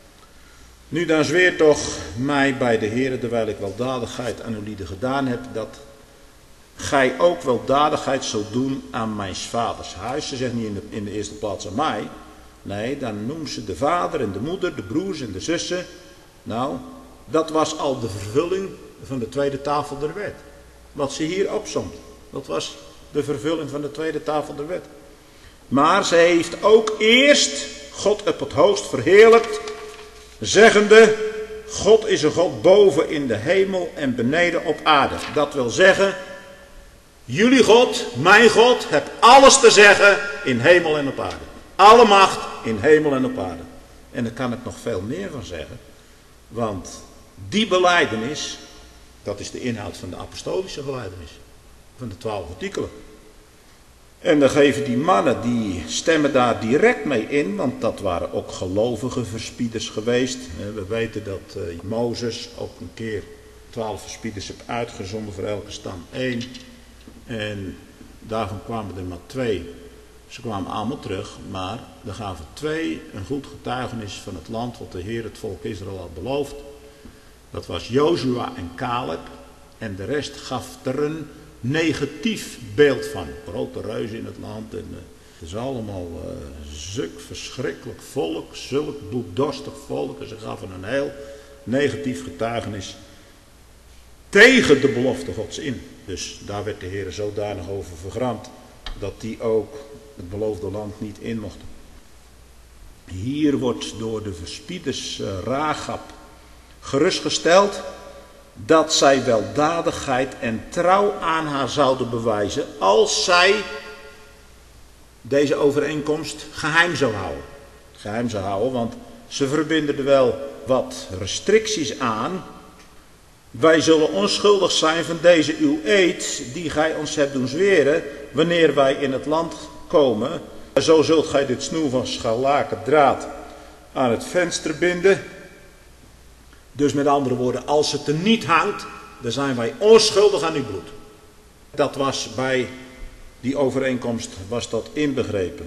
Nu dan zweer toch mij bij de Heere, terwijl ik weldadigheid aan uw lieden gedaan heb, dat gij ook weldadigheid zult doen aan mijn vaders huis. Ze zegt niet in de eerste plaats aan mij. Nee, dan noemt ze de vader en de moeder, de broers en de zussen. Nou, dat was al de vervulling van de tweede tafel der wet. Wat ze hier opsomt, dat was de vervulling van de tweede tafel der wet. Maar ze heeft ook eerst God op het hoogst verheerlijkt, zeggende, God is een God boven in de hemel en beneden op aarde. Dat wil zeggen, jullie God, mijn God, hebt alles te zeggen in hemel en op aarde. Alle macht in hemel en op aarde. En daar kan ik nog veel meer van zeggen. Want die belijdenis, dat is de inhoud van de apostolische belijdenis. Van de 12 artikelen. En dan geven die mannen, die stemmen daar direct mee in. Want dat waren ook gelovige verspieders geweest. We weten dat Mozes ook een keer 12 verspieders heeft uitgezonden, voor elke stam 1. En daarvan kwamen er maar 2. Ze kwamen allemaal terug, maar er gaven 2 een goed getuigenis van het land wat de Heer het volk Israël had beloofd. Dat was Jozua en Caleb. En de rest gaf er een negatief beeld van. Grote reuzen in het land. En het is allemaal zulk verschrikkelijk volk, zulk bloeddorstig volk. En ze gaven een heel negatief getuigenis tegen de belofte Gods in. Dus daar werd de Heer zodanig over vergramd dat die ook het beloofde land niet in mochten. Hier wordt door de verspieders Rahab gerustgesteld dat zij weldadigheid en trouw aan haar zouden bewijzen als zij deze overeenkomst geheim zou houden. Geheim zou houden, want ze verbinden er wel wat restricties aan. Wij zullen onschuldig zijn van deze uw eed die gij ons hebt doen zweren wanneer wij in het land komen. Zo zult gij dit snoer van scharlaken draad aan het venster binden. Dus met andere woorden, als het er niet hangt, dan zijn wij onschuldig aan uw bloed. Dat was bij die overeenkomst was dat inbegrepen.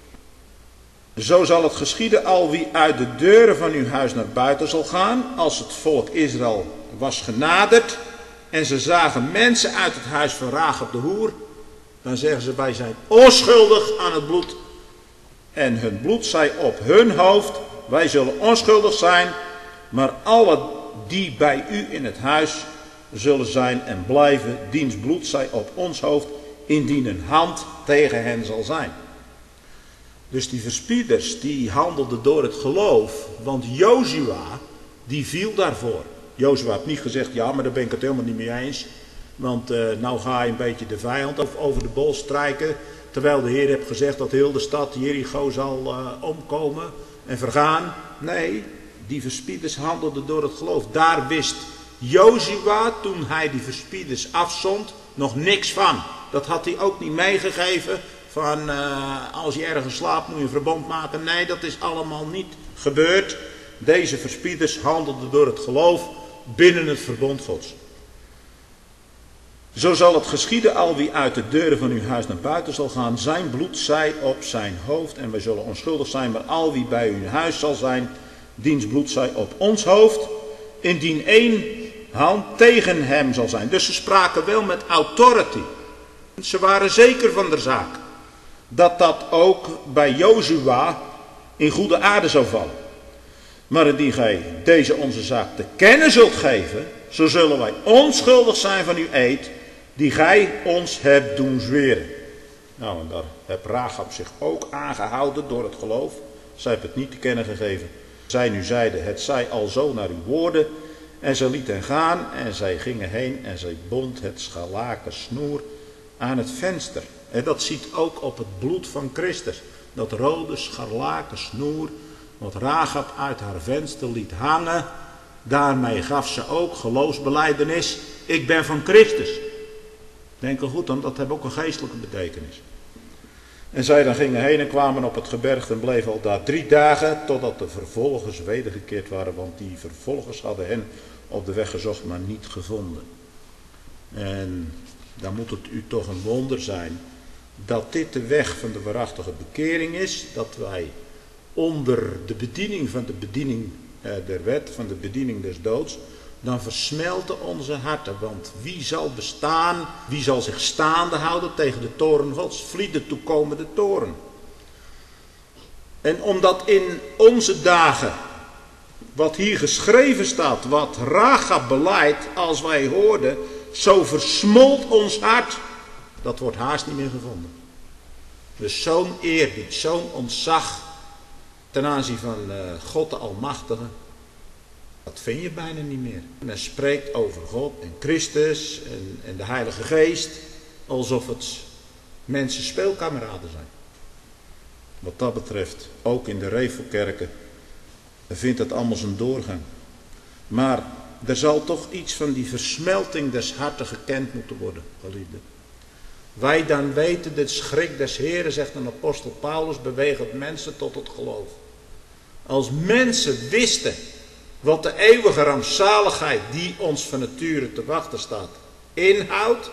Zo zal het geschieden al wie uit de deuren van uw huis naar buiten zal gaan, als het volk Israël was genaderd en ze zagen mensen uit het huis van Rahab de hoer, dan zeggen ze wij zijn onschuldig aan het bloed en hun bloed zij op hun hoofd, wij zullen onschuldig zijn, maar alle die bij u in het huis zullen zijn en blijven, diens bloed zij op ons hoofd, indien een hand tegen hen zal zijn. Dus die verspieders die handelden door het geloof, want Jozua die viel daarvoor. Jozua heeft niet gezegd, ja maar daar ben ik het helemaal niet mee eens, want nou ga je een beetje de vijand over de bol strijken, Terwijl de Heer heeft gezegd dat heel de stad Jericho zal omkomen en vergaan. Nee, die verspieders handelden door het geloof. Daar wist Jozua, toen hij die verspieders afzond, nog niks van. Dat had hij ook niet meegegeven. Van als je ergens slaapt moet je een verbond maken. Nee, dat is allemaal niet gebeurd. Deze verspieders handelden door het geloof binnen het verbond Gods. Zo zal het geschieden, al wie uit de deuren van uw huis naar buiten zal gaan, zijn bloed zij op zijn hoofd. En wij zullen onschuldig zijn, maar al wie bij uw huis zal zijn, diens bloed zij op ons hoofd. Indien één hand tegen hem zal zijn. Dus ze spraken wel met authority. Ze waren zeker van de zaak. Dat ook bij Jozua in goede aarde zou vallen. Maar indien gij deze onze zaak te kennen zult geven, zo zullen wij onschuldig zijn van uw eed, die gij ons hebt doen zweren. Nou, en daar heb Rahab zich ook aangehouden door het geloof. Zij heeft het niet te kennen gegeven. Zij nu zeiden, het zij al zo naar uw woorden. En zij liet hen gaan en zij gingen heen en zij bond het scharlaken snoer aan het venster. En dat ziet ook op het bloed van Christus. Dat rode scharlaken snoer, wat Rahab uit haar venster liet hangen. Daarmee gaf ze ook geloofsbelijdenis. Ik ben van Christus. Denk er goed aan, dat heeft ook een geestelijke betekenis. En zij dan gingen heen en kwamen op het gebergte en bleven al daar 3 dagen. Totdat de vervolgers wedergekeerd waren. Want die vervolgers hadden hen op de weg gezocht, maar niet gevonden. En dan moet het u toch een wonder zijn dat dit de weg van de waarachtige bekering is. Dat wij onder de bediening van de bediening der wet, van de bediening des doods, dan versmelten onze harten. Want wie zal bestaan, wie zal zich staande houden tegen de toorn Gods? Vliet de toekomende toorn. En omdat in onze dagen, wat hier geschreven staat, wat Rahab beleidt, als wij hoorden, zo versmolt ons hart. Dat wordt haast niet meer gevonden. Dus zo'n eerbied, zo'n ontzag ten aanzien van God de Almachtige, dat vind je bijna niet meer. Men spreekt over God en Christus en de Heilige Geest, alsof het mensen speelkameraden zijn. Wat dat betreft, ook in de Revelkerken, vindt het allemaal zijn doorgang. Maar er zal toch iets van die versmelting des harten gekend moeten worden, geliefden. Wij dan weten, de schrik des Heren, zegt een apostel Paulus, beweegt mensen tot het geloof. Als mensen wisten wat de eeuwige rampzaligheid die ons van nature te wachten staat inhoudt.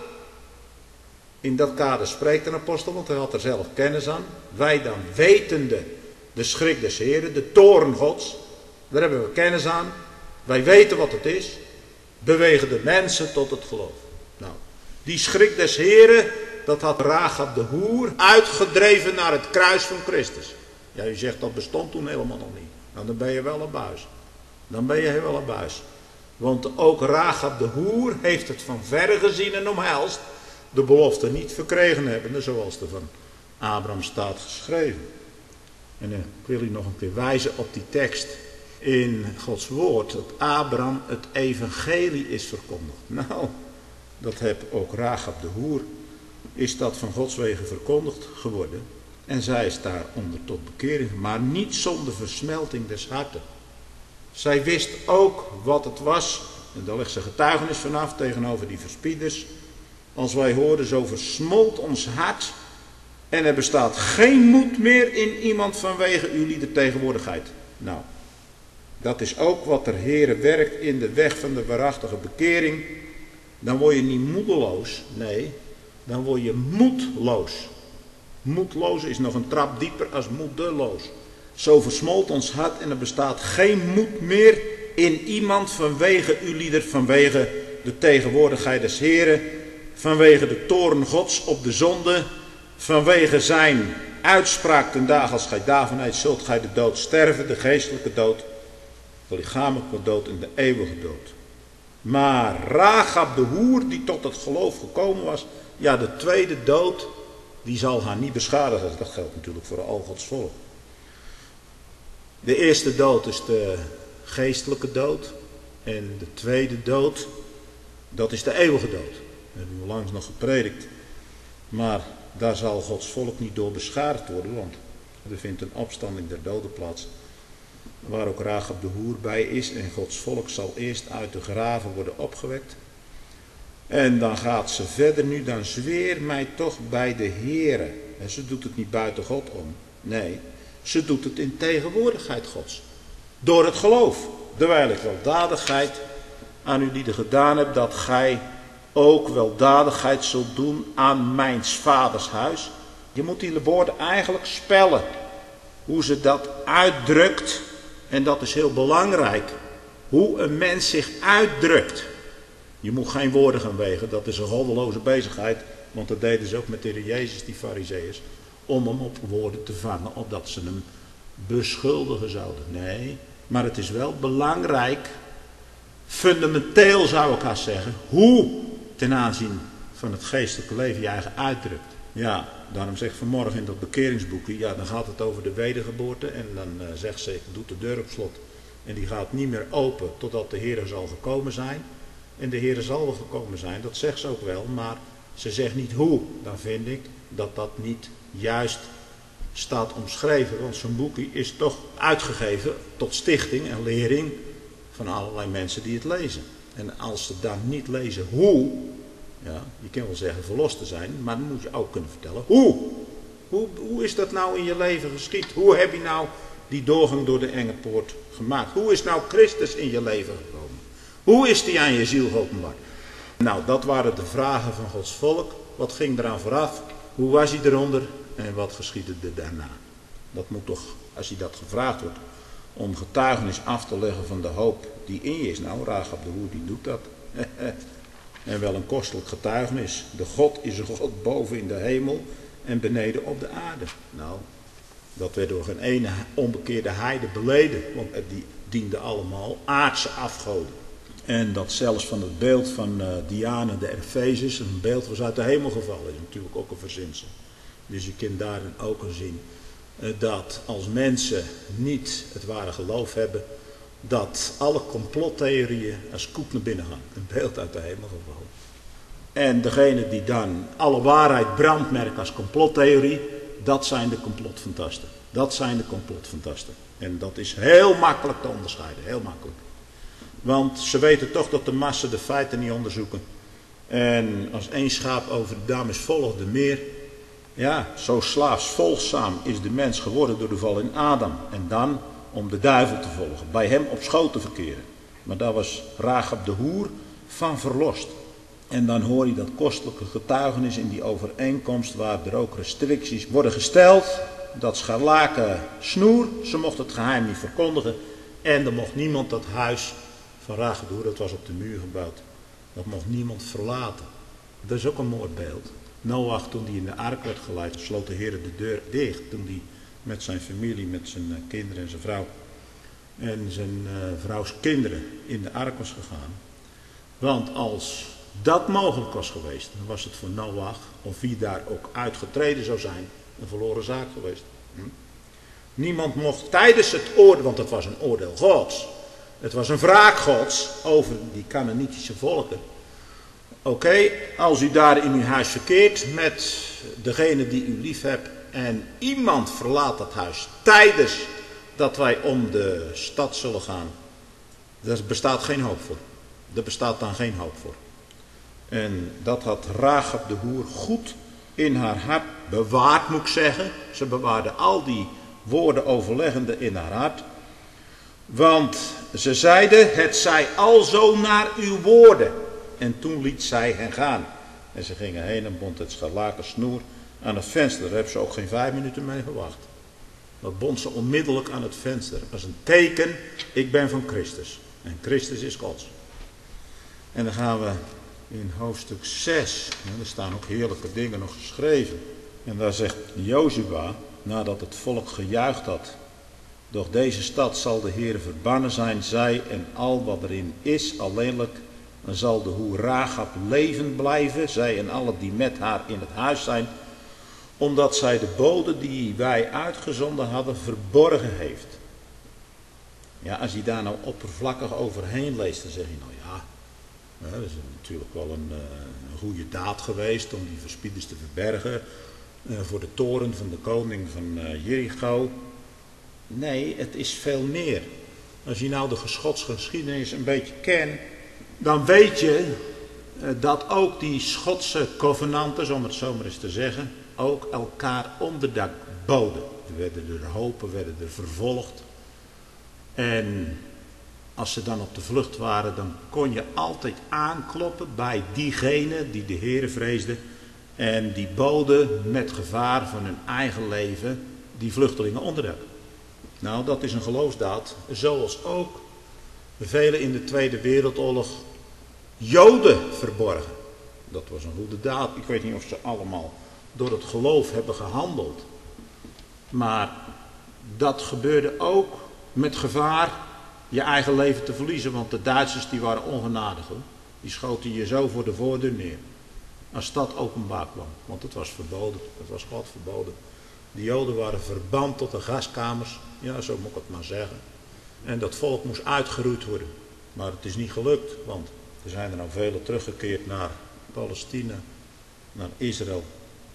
In dat kader spreekt een apostel, want hij had er zelf kennis aan. Wij dan wetende de schrik des Heren, de toorn Gods, daar hebben we kennis aan. Wij weten wat het is, bewegen de mensen tot het geloof. Nou, die schrik des Heren, dat had Rahab de hoer uitgedreven naar het kruis van Christus. Ja, u zegt dat bestond toen helemaal nog niet. Nou, dan ben je wel een buis. Dan ben je wel een buis. Want ook Rahab de hoer heeft het van verre gezien en omhelst, de belofte niet verkregen hebbende, zoals er van Abraham staat geschreven. En ik wil u nog een keer wijzen op die tekst in Gods woord, dat Abraham het evangelie is verkondigd. Nou, dat heb ook Rahab de hoer, is dat van Gods wegen verkondigd geworden. En zij is daaronder tot bekering, maar niet zonder versmelting des harten. Zij wist ook wat het was, en daar legt ze getuigenis vanaf tegenover die verspieders. Als wij hoorden, zo versmolt ons hart en er bestaat geen moed meer in iemand vanwege uw lieder tegenwoordigheid. Nou, dat is ook wat de Heere werkt in de weg van de waarachtige bekering. Dan word je niet moedeloos, nee, dan word je moedloos. Moedloos is nog een trap dieper als moedeloos. Zo versmolt ons hart en er bestaat geen moed meer in iemand vanwege uw lieder, vanwege de tegenwoordigheid des Heren, vanwege de toorn Gods op de zonde, vanwege zijn uitspraak ten dagen als gij daarvan eet, zult gij de dood sterven, de geestelijke dood, de lichamelijke dood en de eeuwige dood. Maar Rahab de hoer, die tot het geloof gekomen was, ja, de tweede dood, die zal haar niet beschadigen. Dat geldt natuurlijk voor al Gods volk. De eerste dood is de geestelijke dood. En de tweede dood, dat is de eeuwige dood. Dat hebben we langs nog gepredikt. Maar daar zal Gods volk niet door beschadigd worden, want er vindt een opstanding der doden plaats, waar ook Rachab de hoer bij is, en Gods volk zal eerst uit de graven worden opgewekt. En dan gaat ze verder nu, dan zweer mij toch bij de Heere. En ze doet het niet buiten God om, nee, ze doet het in tegenwoordigheid Gods. Door het geloof, terwijl ik weldadigheid aan u lieden gedaan heb, dat gij ook weldadigheid zult doen aan mijns vaders huis. Je moet die woorden eigenlijk spellen, hoe ze dat uitdrukt, en dat is heel belangrijk, hoe een mens zich uitdrukt. Je moet geen woorden gaan wegen, dat is een goddeloze bezigheid, want dat deden ze ook met de Heer Jezus, die Farizeeërs, om hem op woorden te vangen, opdat ze hem beschuldigen zouden. Nee, maar het is wel belangrijk, fundamenteel zou ik haast zeggen, hoe ten aanzien van het geestelijke leven je eigen uitdrukt. Ja, daarom zeg ik vanmorgen in dat bekeringsboekje, ja, dan gaat het over de wedergeboorte en dan zegt ze, ik doe de deur op slot. En die gaat niet meer open totdat de Heer zal gekomen zijn. En de Heer zal wel gekomen zijn, dat zegt ze ook wel, maar ze zegt niet hoe. Dan vind ik dat dat niet juist staat omschreven, want zo'n boekje is toch uitgegeven tot stichting en lering van allerlei mensen die het lezen. En als ze dan niet lezen hoe, ja, je kan wel zeggen verlost te zijn, maar dan moet je ook kunnen vertellen hoe. Hoe is dat nou in je leven geschied? Hoe heb je nou die doorgang door de enge poort gemaakt? Hoe is nou Christus in je leven gekomen? Hoe is die aan je ziel geopenbaard? Nou, dat waren de vragen van Gods volk. Wat ging eraan vooraf? Hoe was hij eronder? En wat geschiedde er daarna? Dat moet toch, als je dat gevraagd wordt, om getuigenis af te leggen van de hoop die in je is. Nou, Rachab de hoer, die doet dat. En wel een kostelijk getuigenis. De God is een God boven in de hemel en beneden op de aarde. Nou, dat werd door geen ene onbekeerde heide beleden, want die dienden allemaal aardse afgoden. En dat zelfs van het beeld van Diana de Efezis, een beeld was uit de hemel gevallen, is natuurlijk ook een verzinsel. Dus je kunt daarin ook zien dat als mensen niet het ware geloof hebben, dat alle complottheorieën als koek naar binnen gaan. Een beeld uit de hemel gevallen. En degene die dan alle waarheid brandmerken als complottheorie, dat zijn de complotfantasten. Dat zijn de complotfantasten. En dat is heel makkelijk te onderscheiden, heel makkelijk. Want ze weten toch dat de massa de feiten niet onderzoeken. En als één schaap over de dam is, volgt de meer. Ja, zo slaafsvolgzaam is de mens geworden door de val in Adam. En dan om de duivel te volgen, bij hem op schoot te verkeren. Maar daar was Rachab de hoer van verlost. En dan hoor je dat kostelijke getuigenis in die overeenkomst, waar er ook restricties worden gesteld. Dat scharlaken snoer, ze mocht het geheim niet verkondigen. En er mocht niemand dat huis van Rachab de hoer, dat was op de muur gebouwd, dat mocht niemand verlaten. Dat is ook een mooi beeld. Noach, toen hij in de ark werd geleid, sloot de Heer de deur dicht. Toen hij met zijn familie, met zijn kinderen en zijn vrouw en zijn vrouws kinderen in de ark was gegaan. Want als dat mogelijk was geweest, dan was het voor Noach, of wie daar ook uitgetreden zou zijn, een verloren zaak geweest. Niemand mocht tijdens het oordeel, want het was een oordeel Gods. Het was een wraak Gods over die Canaanitische volken. Oké, als u daar in uw huis verkeert met degene die u lief hebt en iemand verlaat dat huis tijdens dat wij om de stad zullen gaan, daar bestaat geen hoop voor. Er bestaat dan geen hoop voor. En dat had Rachab de hoer goed in haar hart bewaard, moet ik zeggen. Ze bewaarde al die woorden overleggende in haar hart. Want ze zeiden, het zij alzo naar uw woorden. En toen liet zij hen gaan. En ze gingen heen en bond het scharlaken snoer aan het venster. Daar hebben ze ook geen 5 minuten mee gewacht. Dat bond ze onmiddellijk aan het venster. Dat was een teken, ik ben van Christus. En Christus is Gods. En dan gaan we in hoofdstuk 6. Er staan ook heerlijke dingen nog geschreven. En daar zegt Jozua, nadat het volk gejuicht had. Doch deze stad zal de Heere verbannen zijn, zij en al wat erin is, alleenlijk. Dan zal de hoer Rachab levend blijven, zij en alle die met haar in het huis zijn, omdat zij de bode die wij uitgezonden hadden verborgen heeft. Ja, als je daar nou oppervlakkig overheen leest, dan zeg je nou ja, dat is natuurlijk wel een goede daad geweest om die verspieders te verbergen. voor de toren van de koning van Jericho. Nee, het is veel meer. Als je nou de Schotsgeschiedenis een beetje kent, dan weet je dat ook die Schotse covenanters, om het zo maar eens te zeggen, ook elkaar onderdak boden. Er werden er hopen, werden er vervolgd. En als ze dan op de vlucht waren, dan kon je altijd aankloppen bij diegene die de Heere vreesde. En die boden met gevaar van hun eigen leven die vluchtelingen onderdak. Nou, dat is een geloofsdaad, zoals ook velen in de Tweede Wereldoorlog Joden verborgen. Dat was een goede daad. Ik weet niet of ze allemaal door het geloof hebben gehandeld. Maar dat gebeurde ook met gevaar je eigen leven te verliezen. Want de Duitsers die waren ongenadig. Hoor. Die schoten je zo voor de voordeur neer. Als dat openbaar kwam. Want het was verboden. Het was God verboden. De Joden waren verband tot de gaskamers. Ja, zo moet ik het maar zeggen. En dat volk moest uitgeroeid worden. Maar het is niet gelukt. Want er zijn er nou velen teruggekeerd naar Palestina. Naar Israël.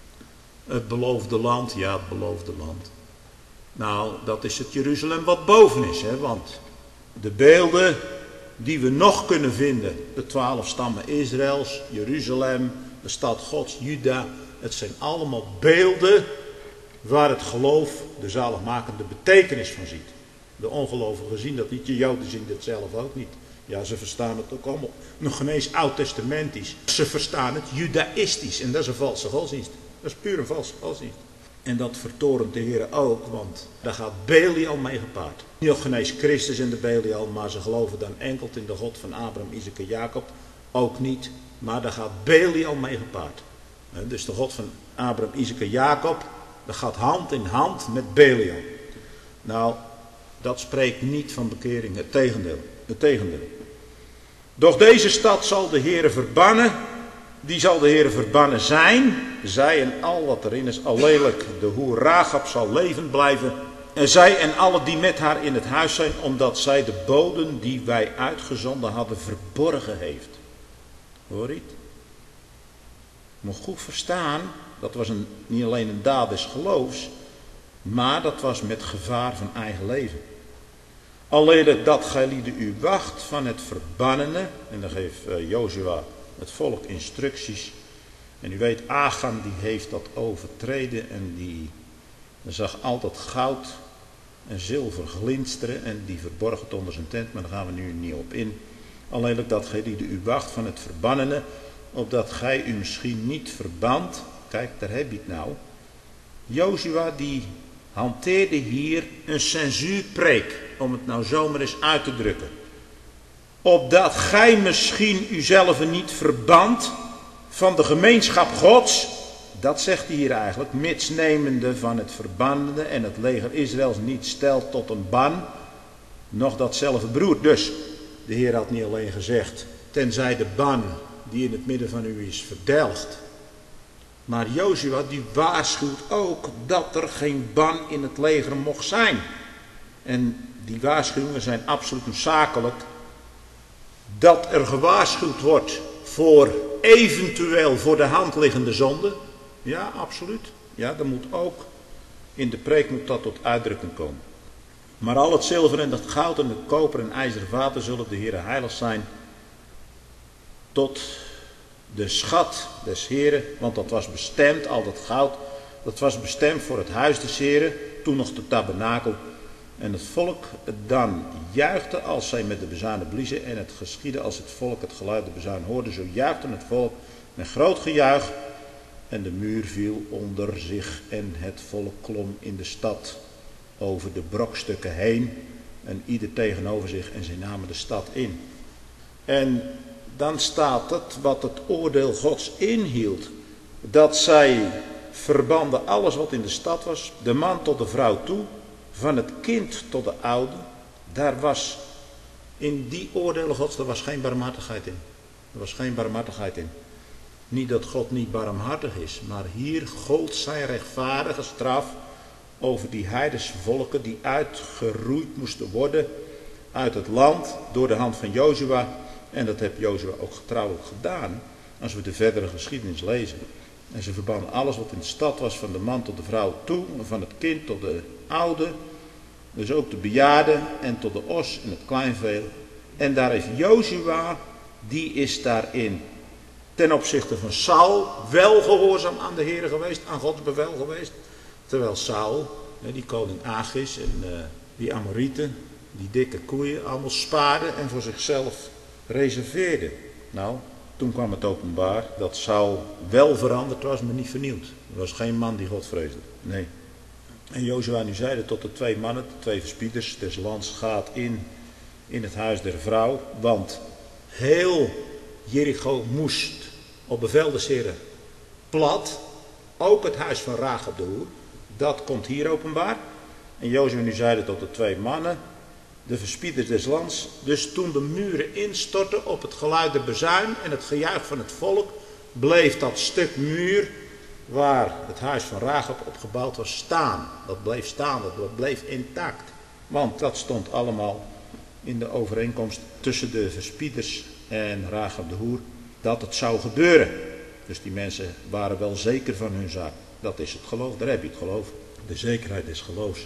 Het beloofde land. Ja, het beloofde land. Nou, dat is het Jeruzalem wat boven is. Hè? Want de beelden die we nog kunnen vinden. De 12 stammen Israëls. Jeruzalem. De stad Gods. Juda. Het zijn allemaal beelden waar het geloof de zaligmakende betekenis van ziet. De ongelovigen zien dat niet. De Joden zien dat zelf ook niet. Ja, ze verstaan het ook allemaal nog geen eens oud-testamentisch. Ze verstaan het judaïstisch. En dat is een valse godsdienst. Dat is puur een valse godsdienst. En dat vertorent de Heer ook, want daar gaat Belial mee gepaard. Niet nog geen eens Christus in de Belial, maar ze geloven dan enkel in de God van Abraham, Isaac en Jacob. Ook niet, maar daar gaat Belial mee gepaard. Dus de God van Abraham, Isaac en Jacob, dat gaat hand in hand met Belial. Nou, dat spreekt niet van bekering, het tegendeel. Het tegendeel. Doch deze stad zal de Heere verbannen. Die zal de Heere verbannen zijn. Zij en al wat erin is. Alleenlijk de hoer Rachab zal levend blijven. En zij en alle die met haar in het huis zijn. Omdat zij de boden die wij uitgezonden hadden verborgen heeft. Hoor je het? Moet goed verstaan. Dat was niet alleen een daad des geloofs. Maar dat was met gevaar van eigen leven. Alleenlijk dat gij lieden u wacht van het verbannene. En dan geeft Jozua het volk instructies. En u weet, Achan die heeft dat overtreden. En die zag altijd goud en zilver glinsteren. En die verborg het onder zijn tent. Maar daar gaan we nu niet op in. Alleenlijk dat gij lieden u wacht van het verbannene. Opdat gij u misschien niet verbant. Kijk, daar heb je het nou. Jozua die hanteerde hier een censuurpreek. Om het nou zomaar eens uit te drukken. Opdat gij misschien uzelf niet verbant van de gemeenschap Gods. Dat zegt hij hier eigenlijk. Mitsnemende van het verbannende en het leger Israëls niet stelt tot een ban. Nog datzelfde broert. Dus de Heer had niet alleen gezegd. Tenzij de ban die in het midden van u is verdelgd. Maar Jozua die waarschuwt ook dat er geen ban in het leger mocht zijn. En die waarschuwingen zijn absoluut noodzakelijk. Dat er gewaarschuwd wordt voor eventueel voor de hand liggende zonde. Ja, absoluut. Ja, dat moet ook. In de preek moet dat tot uitdrukking komen. Maar al het zilver en het goud en het koper en ijzeren vaten zullen de Heere heilig zijn. Tot de schat des Heeren. Want dat was bestemd, al dat goud. Dat was bestemd voor het huis des Heeren. Toen nog de tabernakel. En het volk dan juichte als zij met de bezuinen bliezen. En het geschiedde als het volk het geluid de bezuin hoorde. Zo juichte het volk met groot gejuich. En de muur viel onder zich. En het volk klom in de stad over de brokstukken heen. En ieder tegenover zich. En zij namen de stad in. En dan staat het wat het oordeel Gods inhield. Dat zij verbanden alles wat in de stad was. De man tot de vrouw toe. Van het kind tot de oude, daar was in die oordelen Gods, er was geen barmhartigheid in. Er was geen barmhartigheid in. Niet dat God niet barmhartig is, maar hier gold zijn rechtvaardige straf over die heidense volken die uitgeroeid moesten worden uit het land door de hand van Jozua. En dat heeft Jozua ook getrouwelijk gedaan, als we de verdere geschiedenis lezen. En ze verbannen alles wat in de stad was, van de man tot de vrouw toe, van het kind tot de oude, dus ook de bejaarden en tot de os en het kleinvee. En daar is Jozua, die is daarin ten opzichte van Saul wel gehoorzaam aan de Heere geweest, aan Gods bevel geweest. Terwijl Saul, die koning Achis en die Amorieten, die dikke koeien, allemaal spaarde en voor zichzelf reserveerde. Nou, toen kwam het openbaar dat Saul wel veranderd was, maar niet vernieuwd. Er was geen man die God vreesde. Nee. En Jozua nu zeide tot de twee mannen, de twee verspieders des lands, gaat in het huis der vrouw, want heel Jericho moest op bevel des Heren plat, ook het huis van Rachab de hoer. Dat komt hier openbaar. En Jozua nu zeide tot de twee mannen, de verspieders des lands. Dus toen de muren instortten op het geluid der bezuin en het gejuich van het volk, bleef dat stuk muur waar het huis van Rachab op gebouwd was staan. Dat bleef staan, dat bleef intact. Want dat stond allemaal in de overeenkomst tussen de verspieders en Rachab de hoer, dat het zou gebeuren. Dus die mensen waren wel zeker van hun zaak. Dat is het geloof, daar heb je het geloof. De zekerheid des geloofs.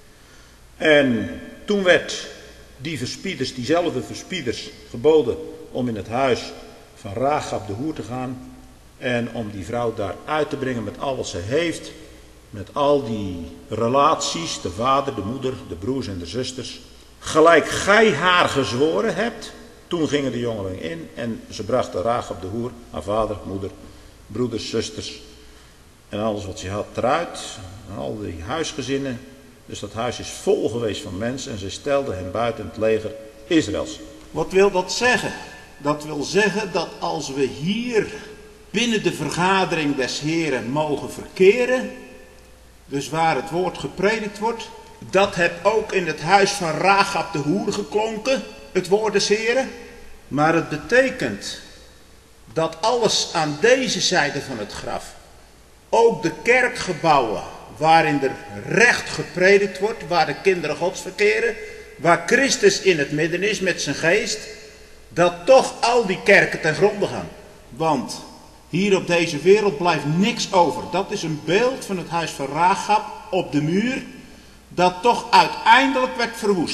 En toen werd die verspieders, diezelfde verspieders, geboden om in het huis van Rachab de hoer te gaan en om die vrouw daar uit te brengen met al wat ze heeft, met al die relaties, de vader, de moeder, de broers en de zusters, gelijk gij haar gezworen hebt. Toen gingen de jongelingen in en ze brachten Rachab de hoer, haar vader, moeder, broeders, zusters en alles wat ze had eruit, al die huisgezinnen. Dus dat huis is vol geweest van mensen en ze stelden hen buiten het leger Israëls. Wat wil dat zeggen? Dat wil zeggen dat als we hier binnen de vergadering des Heren mogen verkeren, dus waar het woord gepredikt wordt, dat heb ook in het huis van Rachab de hoer geklonken, het woord des Heren. Maar het betekent dat alles aan deze zijde van het graf, ook de kerkgebouwen waarin er recht gepredikt wordt, waar de kinderen Gods verkeren, waar Christus in het midden is met zijn geest, dat toch al die kerken ten gronde gaan. Want hier op deze wereld blijft niks over. Dat is een beeld van het huis van Rachab op de muur, dat toch uiteindelijk werd verwoest.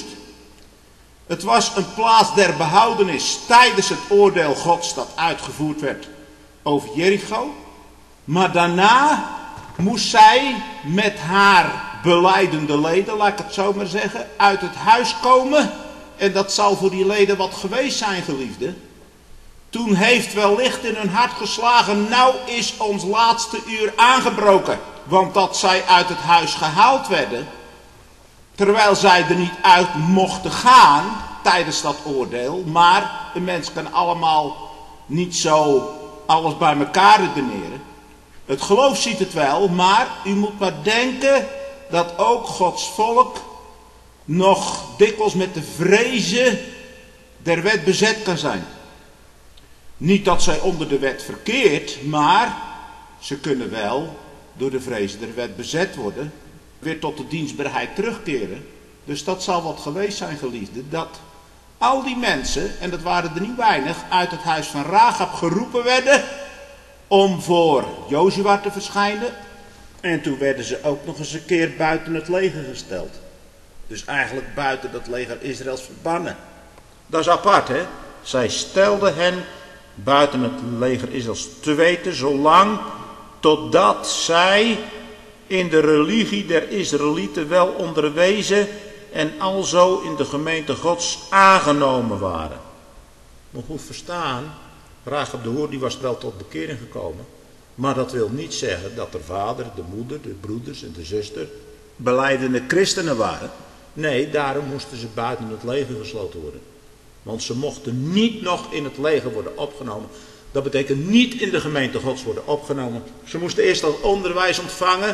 Het was een plaats der behoudenis tijdens het oordeel Gods dat uitgevoerd werd over Jericho. Maar daarna moest zij met haar belijdende leden, laat ik het zo maar zeggen, uit het huis komen. En dat zal voor die leden wat geweest zijn, geliefde. Toen heeft wellicht in hun hart geslagen, nou is ons laatste uur aangebroken. Want dat zij uit het huis gehaald werden, terwijl zij er niet uit mochten gaan tijdens dat oordeel. Maar de mens kan allemaal niet zo alles bij elkaar redeneren. Het geloof ziet het wel, maar u moet maar denken dat ook Gods volk nog dikwijls met de vrezen der wet bezet kan zijn. Niet dat zij onder de wet verkeert, maar ze kunnen wel door de vrezen der wet bezet worden, weer tot de dienstbaarheid terugkeren. Dus dat zal wat geweest zijn, geliefde, dat al die mensen, en dat waren er niet weinig, uit het huis van Rachab geroepen werden om voor Jozua te verschijnen. En toen werden ze ook nog eens een keer buiten het leger gesteld. Dus eigenlijk buiten dat leger Israëls verbannen. Dat is apart, hè? Zij stelden hen buiten het leger Israëls te weten, zolang totdat zij in de religie der Israëlieten wel onderwezen en alzo in de gemeente Gods aangenomen waren. Nog goed verstaan, Rachab de hoer die was wel tot bekering gekomen, maar dat wil niet zeggen dat de vader, de moeder, de broeders en de zuster belijdende christenen waren. Nee, daarom moesten ze buiten het leger gesloten worden. Want ze mochten niet nog in het leger worden opgenomen. Dat betekent niet in de gemeente Gods worden opgenomen. Ze moesten eerst al onderwijs ontvangen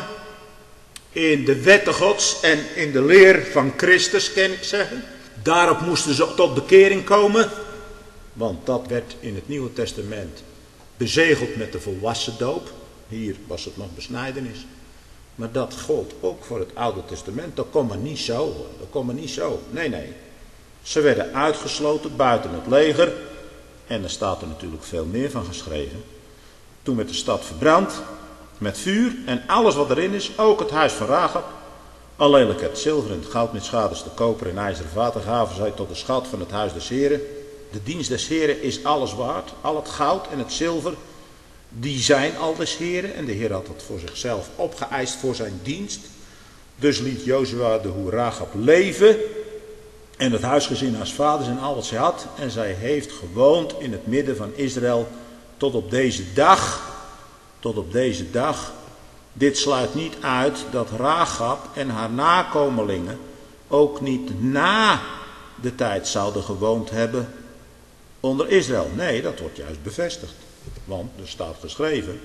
in de wetten Gods en in de leer van Christus, kan ik zeggen. Daarop moesten ze tot bekering komen. Want dat werd in het Nieuwe Testament bezegeld met de volwassen doop. Hier was het nog besnijdenis. Maar dat gold ook voor het Oude Testament. Dat kon maar niet zo. Dat kon maar niet zo. Nee. Ze werden uitgesloten buiten het leger. En er staat er natuurlijk veel meer van geschreven. Toen werd de stad verbrand. met vuur en alles wat erin is, ook het huis van Rachab. Alleenlijk het zilver en het goud met schades, de koper en ijzeren vaten gaven zij tot de schat van het huis des Heren. De dienst des Heren is alles waard, al het goud en het zilver, die zijn al des Heren. En de Heer had het voor zichzelf opgeëist voor zijn dienst. Dus liet Jozua de hoer Rachab leven en het huisgezin haars vaders en al wat zij had. En zij heeft gewoond in het midden van Israël tot op deze dag. Tot op deze dag. Dit sluit niet uit dat Rachab en haar nakomelingen ook niet na de tijd zouden gewoond hebben onder Israël. Nee, dat wordt juist bevestigd. Want er staat geschreven.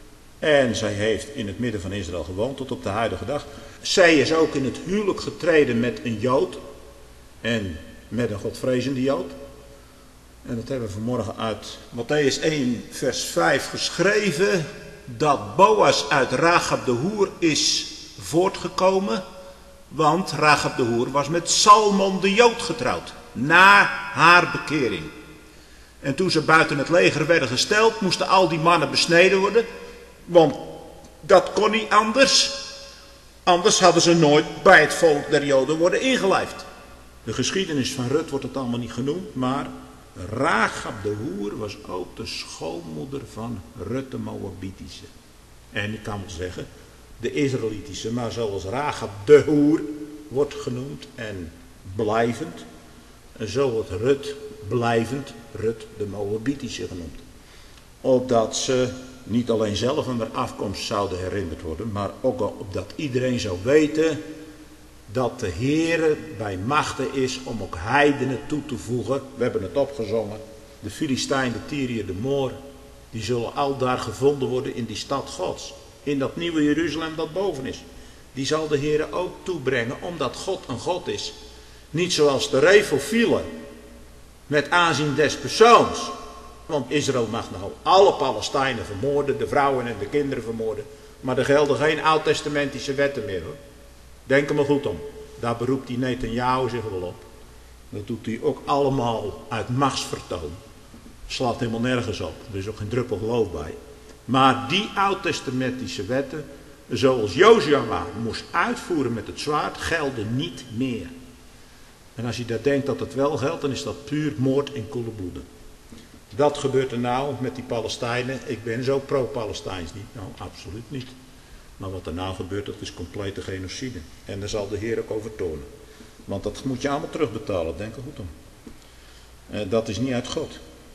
En zij heeft in het midden van Israël gewoond tot op de huidige dag. Zij is ook in het huwelijk getreden met een Jood. En met een godvrezende Jood. En dat hebben we vanmorgen uit Mattheüs 1 vers 5 geschreven. Dat Boas uit Rachab de hoer is voortgekomen. Want Rachab de hoer was met Salmon de Jood getrouwd. Na haar bekering. En toen ze buiten het leger werden gesteld, moesten al die mannen besneden worden. Want dat kon niet anders. Anders hadden ze nooit bij het volk der Joden worden ingelijfd. De geschiedenis van Rut wordt het allemaal niet genoemd, maar Rachab de hoer was ook de schoonmoeder van Rut de Moabitische. En ik kan wel zeggen, de Israëlitische, maar zoals Rachab de hoer wordt genoemd en blijvend. En zo wordt Rut blijvend Rut de Moabitische genoemd. Opdat ze niet alleen zelf aan haar afkomst zouden herinnerd worden, maar ook opdat iedereen zou weten dat de Heere bij machten is om ook heidenen toe te voegen. We hebben het opgezongen. De Filistijn, de Tyriër, de Moor, die zullen al daar gevonden worden in die stad Gods. In dat nieuwe Jeruzalem dat boven is. Die zal de Heere ook toebrengen, omdat God een God is. Niet zoals de Refofielen, met aanzien des persoons. Want Israël mag nou alle Palestijnen vermoorden, de vrouwen en de kinderen vermoorden. Maar er gelden geen oud-testamentische wetten meer, hoor. Denk er maar goed om. Daar beroept die Netanyahu zich wel op. Dat doet hij ook allemaal uit machtsvertoon. Slaat helemaal nergens op. Er is ook geen druppel geloof bij. Maar die oud-testamentische wetten, zoals Jozua moest uitvoeren met het zwaard, gelden niet meer. En als je daar denkt dat het wel geldt, dan is dat puur moord en koele bloeden. Dat gebeurt er nou met die Palestijnen. Ik ben zo pro-Palestijns niet. Nou, absoluut niet. Maar wat er nou gebeurt, dat is complete genocide. En daar zal de Heer ook over tonen. Want dat moet je allemaal terugbetalen, denk er goed om. Dat is niet uit God.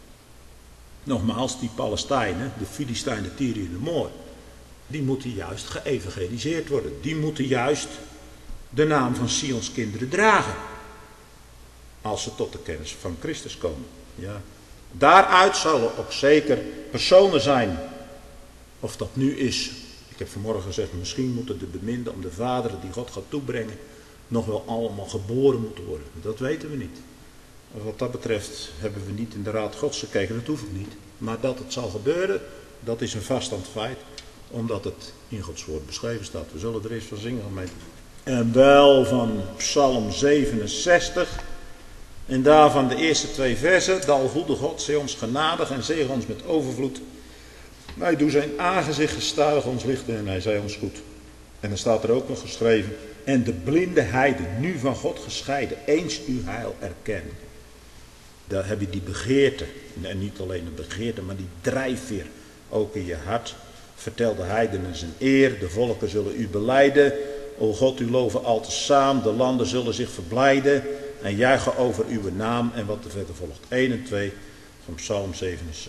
Nogmaals, die Palestijnen, de Filistijn, de Tyriër, de Moor, die moeten juist geëvangeliseerd worden. Die moeten juist de naam van Sions kinderen dragen. Als ze tot de kennis van Christus komen. Ja. Daaruit zullen ook zeker personen zijn. Of dat nu is, ik heb vanmorgen gezegd, misschien moeten de beminden om de vaderen die God gaat toebrengen, nog wel allemaal geboren moeten worden. Dat weten we niet. Wat dat betreft hebben we niet in de raad Gods gekeken, dat hoeft niet. Maar dat het zal gebeuren, dat is een vaststaand feit, omdat het in Gods woord beschreven staat. We zullen er eens van zingen, gemeente. En wel van Psalm 67. En daarvan de eerste 2 versen. De algoede God, zij ons genadig en zegen ons met overvloed. Hij doet zijn aangezicht gestuig ons lichten en hij zij ons goed. En dan staat er ook nog geschreven. En de blinde heiden, nu van God gescheiden, eens uw heil erkennen. Daar heb je die begeerte. En niet alleen een begeerte, maar die drijfveer ook in je hart. Vertel de heidenen zijn eer, de volken zullen u belijden. O God, u loven al te samen, de landen zullen zich verblijden en juichen over uw naam. En wat er verder volgt, 1 en 2 van Psalm 67.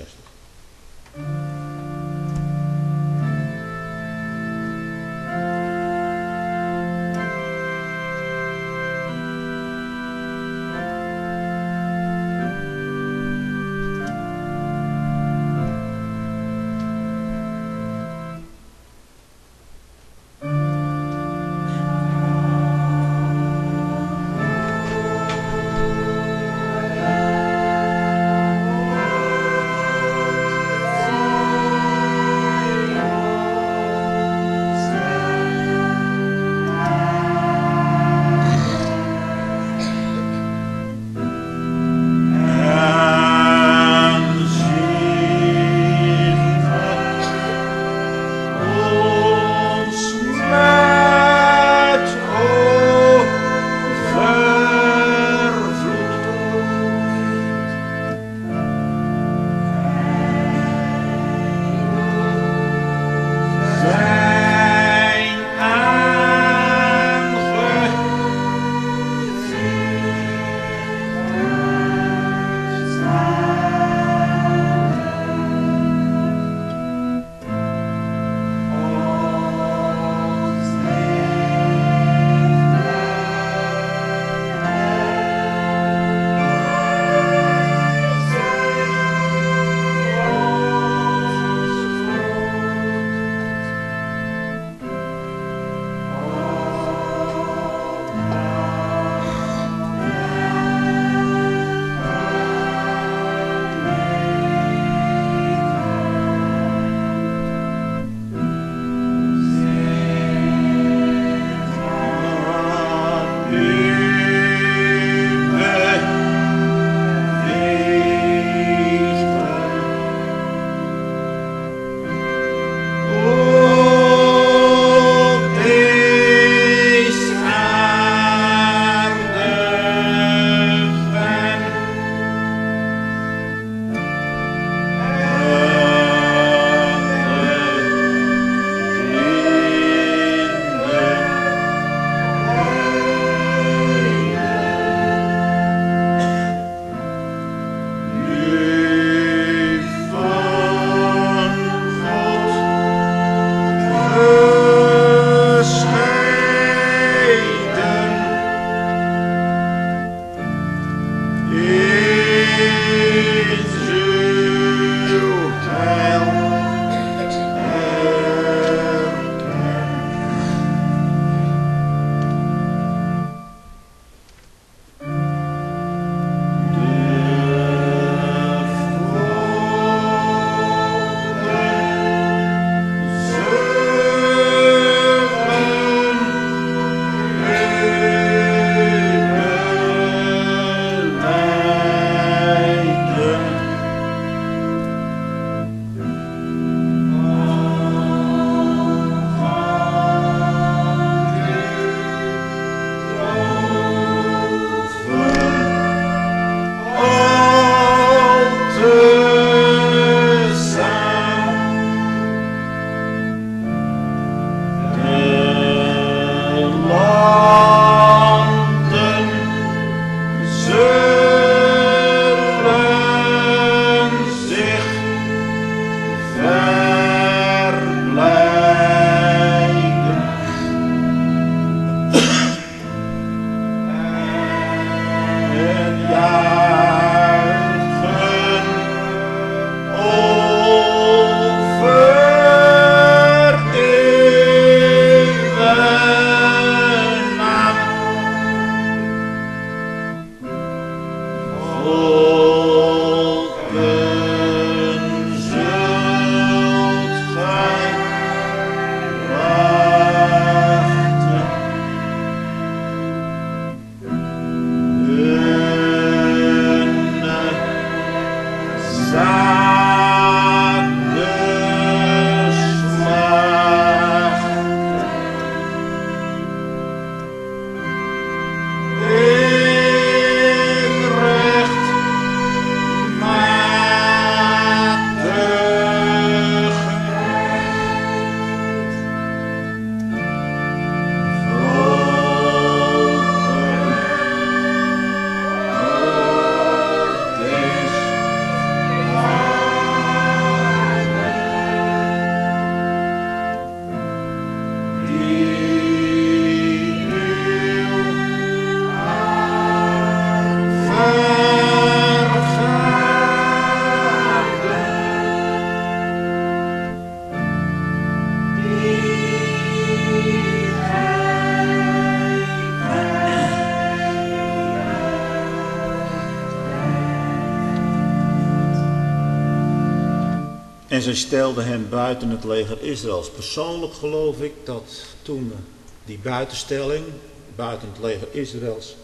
En zij stelde hen buiten het leger Israëls. Persoonlijk geloof ik dat toen die buitenstelling, buiten het leger Israëls,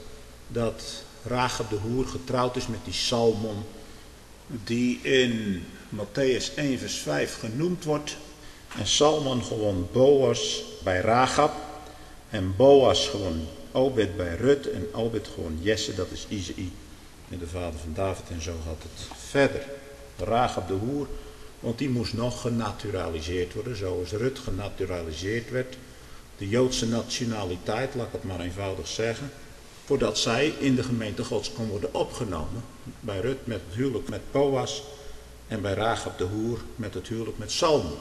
dat Rachab de hoer getrouwd is met die Salmon, die in Matthäus 1 vers 5 genoemd wordt. En Salmon gewoon Boas bij Rachab. En Boas gewoon Obed bij Rut. En Obed gewoon Jesse, dat is Isaï. En de vader van David, en zo gaat het verder. Rachab de hoer, want die moest nog genaturaliseerd worden, zoals Rut genaturaliseerd werd. De Joodse nationaliteit, laat ik het maar eenvoudig zeggen. Voordat zij in de gemeente Gods kon worden opgenomen. Bij Rut met het huwelijk met Boas. En bij Rachab de hoer met het huwelijk met Salmon.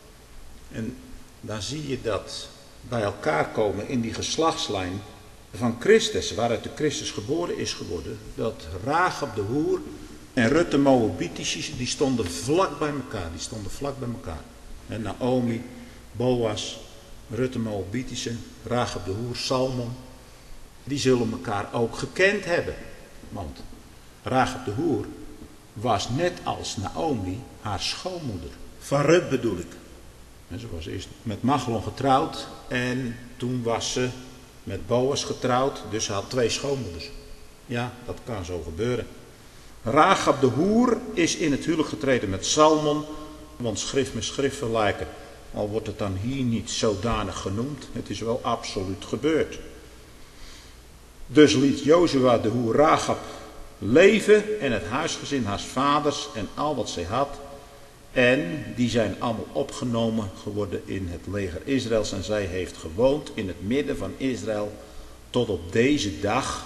En dan zie je dat bij elkaar komen in die geslachtslijn van Christus, waaruit de Christus geboren is geworden, dat Rachab de hoer en Rut de Moabitische, die stonden vlak bij elkaar. En Naomi, Boas, Rut de Moabitische, Rachab de hoer, Salmon, die zullen elkaar ook gekend hebben. Want Rachab de hoer was net als Naomi haar schoonmoeder. Van Rut bedoel ik. En ze was eerst met Machlon getrouwd en toen was ze met Boas getrouwd, dus ze had 2 schoonmoeders. Ja, dat kan zo gebeuren. Rachab de hoer is in het huwelijk getreden met Salmon, want schrift met schrift vergelijken. Al wordt het dan hier niet zodanig genoemd, het is wel absoluut gebeurd. Dus liet Jozua de hoer Rachab leven en het huisgezin haars vaders en al wat zij had. En die zijn allemaal opgenomen geworden in het leger Israëls. En zij heeft gewoond in het midden van Israël tot op deze dag.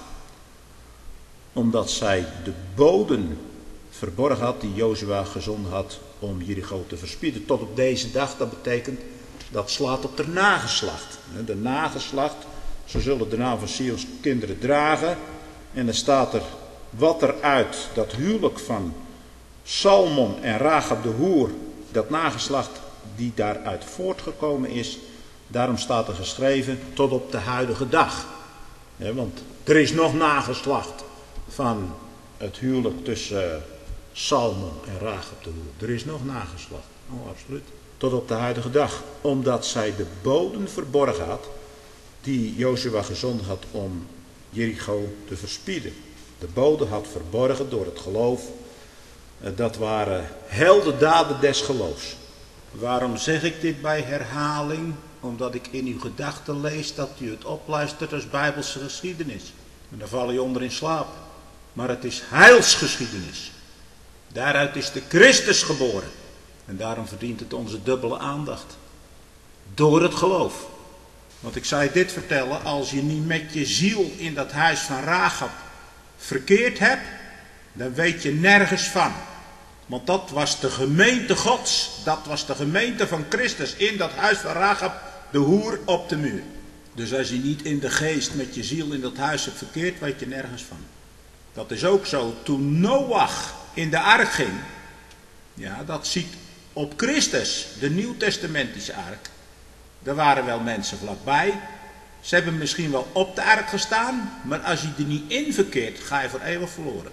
Omdat zij de boden verborgen had die Jozua gezonden had om Jericho te verspieden. Tot op deze dag, dat betekent, dat slaat op de nageslacht. De nageslacht, ze zullen de naam van Sions kinderen dragen. En dan staat er wat er uit dat huwelijk van Salmon en Rachab de hoer, dat nageslacht die daaruit voortgekomen is, daarom staat er geschreven tot op de huidige dag. Want er is nog nageslacht van het huwelijk tussen Salmon en Rachab de hoer. Er is nog nageslacht. Oh, absoluut. Tot op de huidige dag. Omdat zij de boden verborgen had die Jozua gezonden had om Jericho te verspieden. De boden had verborgen door het geloof. Dat waren heldendaden des geloofs. Waarom zeg ik dit bij herhaling? Omdat ik in uw gedachten lees dat u het opluistert als Bijbelse geschiedenis. En daar val je onder in slaap. Maar het is heilsgeschiedenis. Daaruit is de Christus geboren. En daarom verdient het onze dubbele aandacht. Door het geloof. Want ik zou je dit vertellen, als je niet met je ziel in dat huis van Rachab verkeerd hebt, dan weet je nergens van. Want dat was de gemeente Gods. Dat was de gemeente van Christus in dat huis van Rachab, de hoer op de muur. Dus als je niet in de geest met je ziel in dat huis hebt verkeerd, weet je nergens van. Dat is ook zo toen Noach in de ark ging. Ja, dat ziet op Christus, de nieuwtestamentische ark. Er waren wel mensen vlakbij. Ze hebben misschien wel op de ark gestaan. Maar als je er niet in verkeert, ga je voor eeuwig verloren.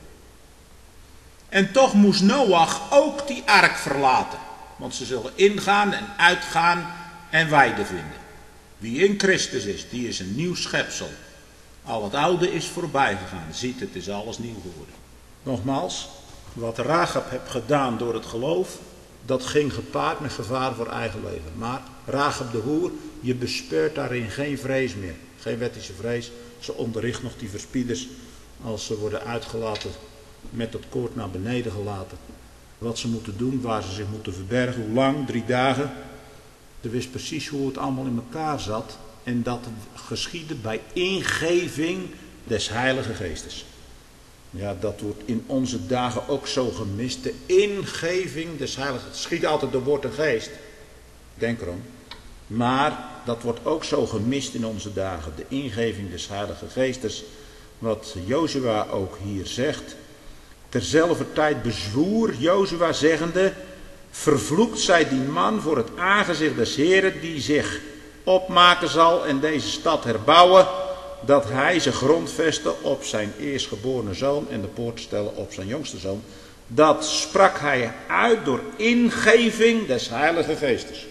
En toch moest Noach ook die ark verlaten. Want ze zullen ingaan en uitgaan en weide vinden. Wie in Christus is, die is een nieuw schepsel. Al het oude is voorbij gegaan. Ziet, het is alles nieuw geworden. Nogmaals, wat Rachab heeft gedaan door het geloof, dat ging gepaard met gevaar voor eigen leven. Maar Rachab de hoer, je bespeurt daarin geen vrees meer. Geen wettische vrees. Ze onderricht nog die verspieders als ze worden uitgelaten, met het koord naar beneden gelaten. Wat ze moeten doen, waar ze zich moeten verbergen, hoe lang, 3 dagen. Ze wist precies hoe het allemaal in elkaar zat. En dat geschiedde bij ingeving des Heilige Geestes. Ja, dat wordt in onze dagen ook zo gemist. De ingeving des Heilige Geestes. Het schiet altijd door woord en geest. Denk erom. Maar dat wordt ook zo gemist in onze dagen. De ingeving des Heilige Geestes. Wat Jozua ook hier zegt. Terzelfde tijd bezwoer Jozua zeggende: vervloekt zij die man voor het aangezicht des Heren, die zich opmaken zal en deze stad herbouwen, dat hij zijn grondveste op zijn eerstgeborene zoon en de poort stellen op zijn jongste zoon. Dat sprak hij uit door ingeving des Heilige Geestes.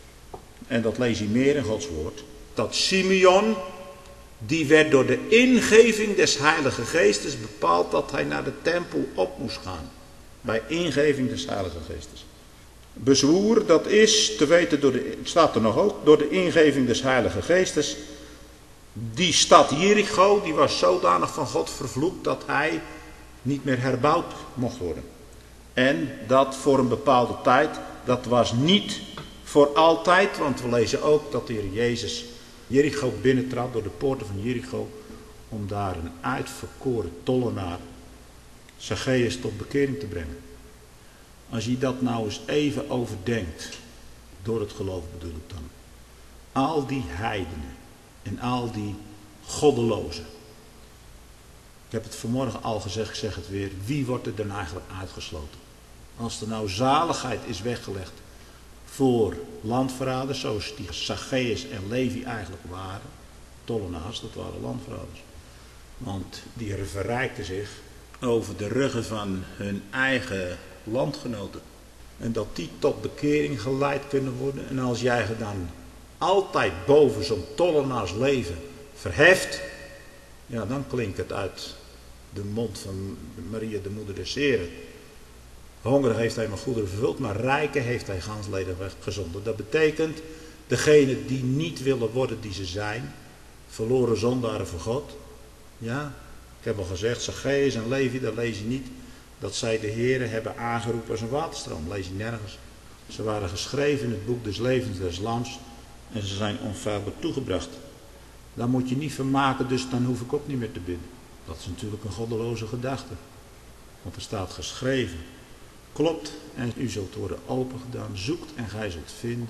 En dat lees je meer in Gods woord. Dat Simeon, die werd door de ingeving des Heilige Geestes bepaald dat hij naar de tempel op moest gaan. Bij ingeving des Heilige Geestes. Bezwoer, dat is te weten door het staat er nog ook, door de ingeving des Heilige Geestes. Die stad Jericho, die was zodanig van God vervloekt dat hij niet meer herbouwd mocht worden. En dat voor een bepaalde tijd, dat was niet voor altijd, want we lezen ook dat de Heer Jezus Jericho binnentrad door de poorten van Jericho, om daar een uitverkoren tollenaar, Zacchaeus, tot bekering te brengen. Als je dat nou eens even overdenkt, door het geloof bedoel ik dan. Al die heidenen en al die goddelozen. Ik heb het vanmorgen al gezegd, ik zeg het weer. Wie wordt er dan eigenlijk uitgesloten? Als er nou zaligheid is weggelegd voor landverraders, zoals die Zacchaeus en Levi eigenlijk waren. Tollenaars, dat waren landverraders. Want die verrijkten zich over de ruggen van hun eigen landgenoten. En dat die tot bekering geleid kunnen worden. En als jij dan altijd boven zo'n tollenaars leven verheft, ja, dan klinkt het uit de mond van Maria, de moeder des Heren. Hongerig heeft hij mijn goederen vervuld, maar rijken heeft hij gansledig gezonden. Dat betekent, degene die niet willen worden die ze zijn, verloren zondaren voor God. Ja, ik heb al gezegd, Zacchaeus en Levi, dat lees je niet, dat zij de Heren hebben aangeroepen als een waterstroom. Lees je nergens. Ze waren geschreven in het boek des levens des Lams en ze zijn onfeilbaar toegebracht. Daar moet je niet van maken, dus dan hoef ik ook niet meer te bidden. Dat is natuurlijk een goddeloze gedachte. Want er staat geschreven: klopt en u zult worden opengedaan, zoekt en gij zult vinden.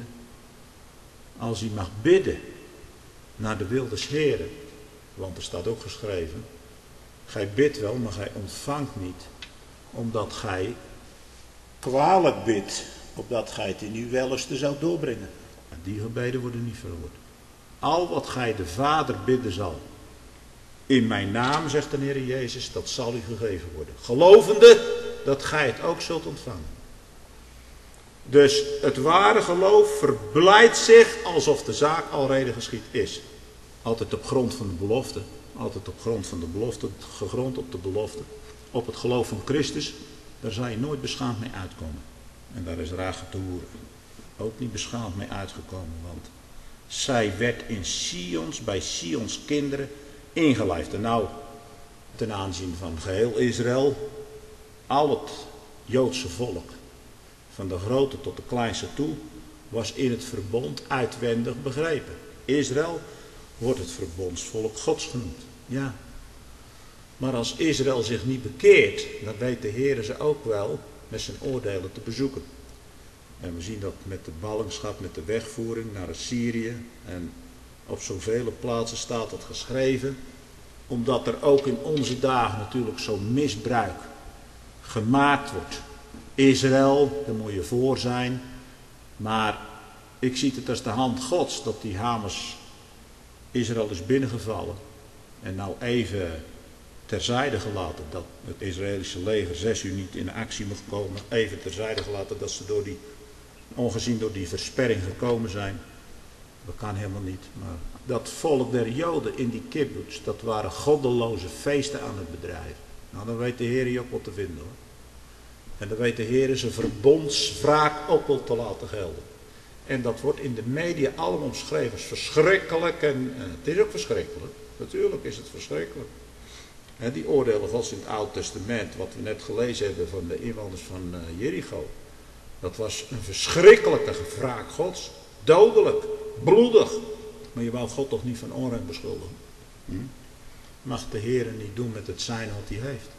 Als u mag bidden naar de wil des Heren, want er staat ook geschreven: Gij bidt wel, maar gij ontvangt niet, omdat gij kwalijk bidt, opdat gij het in uw welste zou doorbrengen. En die gebeden worden niet verhoord. Al wat gij de Vader bidden zal, in mijn naam, zegt de Heer Jezus, dat zal u gegeven worden. Gelovende dat gij het ook zult ontvangen. Dus het ware geloof verblijdt zich alsof de zaak alreeds geschied is. Altijd op grond van de belofte. Altijd op grond van de belofte. Gegrond op de belofte. Op het geloof van Christus. Daar zal je nooit beschaamd mee uitkomen. En daar is Rachab de hoer ook niet beschaamd mee uitgekomen. Want zij werd in Sions, bij Sions kinderen ingelijfd. En nou, ten aanzien van geheel Israël, al het Joodse volk, van de grote tot de kleinste toe, was in het verbond uitwendig begrepen. Israël wordt het verbondsvolk Gods genoemd. Ja. Maar als Israël zich niet bekeert, dan weet de Heer ze ook wel met zijn oordelen te bezoeken. En we zien dat met de ballingschap, met de wegvoering naar Assyrië. En op zoveel plaatsen staat dat geschreven. Omdat er ook in onze dagen natuurlijk zo'n misbruik gemaakt wordt. Israël, daar moet je voor zijn. Maar ik zie het als de hand Gods dat die Hamas Israël is binnengevallen. En nou even terzijde gelaten dat het Israëlische leger 6 uur niet in actie mocht komen. Even terzijde gelaten dat ze ongezien door die versperring gekomen zijn. Dat kan helemaal niet. Maar dat volk der Joden in die kibbutz, dat waren goddeloze feesten aan het bedrijven. Nou, dan weet de Heer je ook wat te vinden hoor. En dan weet de Heer zijn verbondswraak ook wel te laten gelden. En dat wordt in de media allemaal omschreven als verschrikkelijk. En het is ook verschrikkelijk. Natuurlijk is het verschrikkelijk. En die oordelen Gods in het Oude Testament, wat we net gelezen hebben van de inwoners van Jericho. Dat was een verschrikkelijke wraak Gods. Dodelijk, bloedig. Maar je wou God toch niet van onrecht beschuldigen? Mag de Heer niet doen met het zijn wat hij heeft?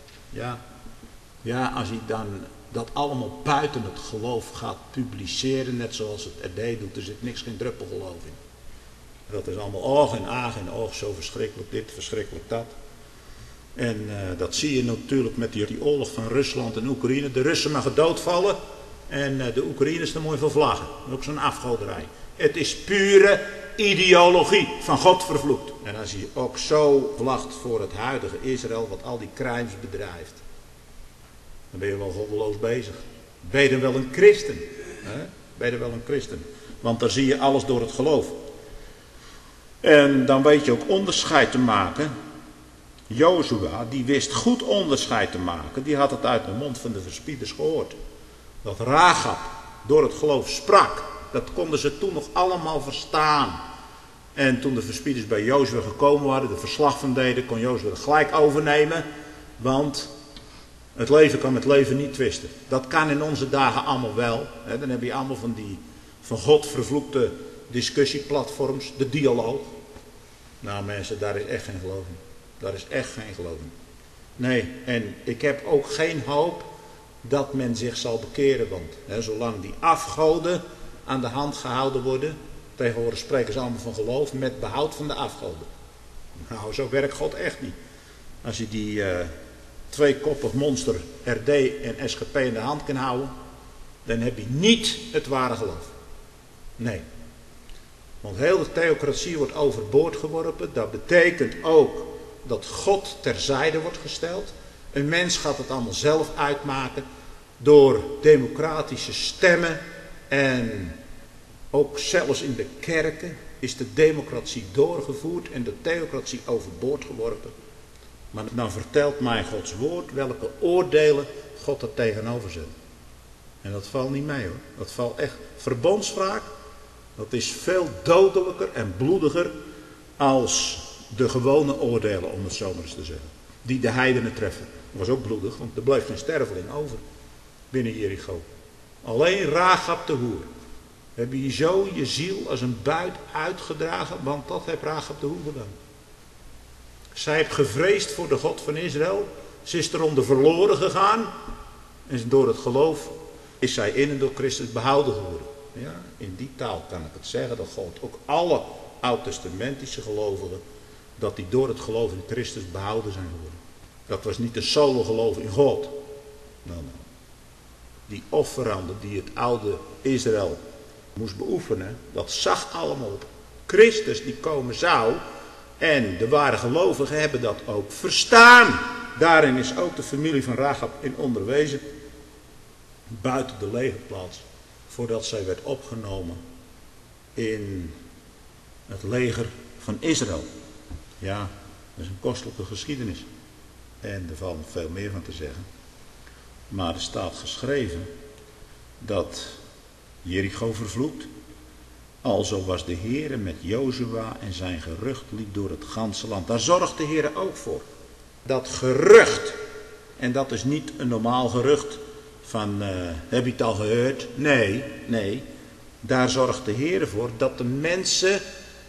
Ja, als hij dan dat allemaal buiten het geloof gaat publiceren, net zoals het RD doet, er zit niks, geen druppel geloof in. Dat is allemaal oog en aag en oog, zo verschrikkelijk dit, verschrikkelijk dat. En dat zie je natuurlijk met die oorlog van Rusland en Oekraïne. De Russen mogen doodvallen en de Oekraïners er mooi van vlaggen. Ook zo'n afgoderij. Het is pure ideologie, van God vervloekt. En als hij ook zo vlagt voor het huidige Israël, wat al die crimes bedrijft, dan ben je wel goddeloos bezig. Ben je dan wel een christen? Ben je dan wel een christen? Want dan zie je alles door het geloof. En dan weet je ook onderscheid te maken. Jozua, die wist goed onderscheid te maken. Die had het uit de mond van de verspieders gehoord. Dat Rachab door het geloof sprak. Dat konden ze toen nog allemaal verstaan. En toen de verspieders bij Jozua gekomen waren, er verslag van deden, kon Jozua het gelijk overnemen. Want het leven kan met leven niet twisten. Dat kan in onze dagen allemaal wel. Dan heb je allemaal van die van God vervloekte discussieplatforms, de dialoog. Nou mensen, daar is echt geen geloof in. Daar is echt geen geloof in. Nee, en ik heb ook geen hoop dat men zich zal bekeren. Want zolang die afgoden aan de hand gehouden worden, tegenwoordig spreken ze allemaal van geloof met behoud van de afgoden. Nou, zo werkt God echt niet. Als je die tweekoppig monster RD en SGP in de hand kan houden, dan heb je niet het ware geloof. Nee. Want heel de theocratie wordt overboord geworpen. Dat betekent ook dat God terzijde wordt gesteld. Een mens gaat het allemaal zelf uitmaken door democratische stemmen. En ook zelfs in de kerken is de democratie doorgevoerd en de theocratie overboord geworpen. Maar dan vertelt mij Gods woord welke oordelen God er tegenover zet. En dat valt niet mee hoor. Dat valt echt. Verbondswraak, dat is veel dodelijker en bloediger als de gewone oordelen, om het zo maar eens te zeggen. Die de heidenen treffen. Dat was ook bloedig, want er bleef geen sterveling over binnen Jericho. Alleen Rachab de hoer. Heb je zo je ziel als een buit uitgedragen, want dat heeft Rachab de hoer gedaan. Zij heeft gevreesd voor de God van Israël. Ze is eronder verloren gegaan. En door het geloof is zij in en door Christus behouden geworden. Ja, in die taal kan ik het zeggen. Dat geldt ook alle oud-testamentische gelovigen. Dat die door het geloof in Christus behouden zijn geworden. Dat was niet een solo geloof in God. Nou. Die offeranden die het oude Israël moest beoefenen, dat zag allemaal op Christus die komen zou. En de ware gelovigen hebben dat ook verstaan. Daarin is ook de familie van Rachab in onderwezen. Buiten de legerplaats. Voordat zij werd opgenomen in het leger van Israël. Ja, dat is een kostelijke geschiedenis. En er valt nog veel meer van te zeggen. Maar er staat geschreven dat Jericho vervloekt. Alzo was de Heere met Jozua en zijn gerucht liep door het ganse land. Daar zorgt de Heere ook voor. Dat gerucht. En dat is niet een normaal gerucht van heb je het al gehoord? Nee. Daar zorgt de Heere voor dat de mensen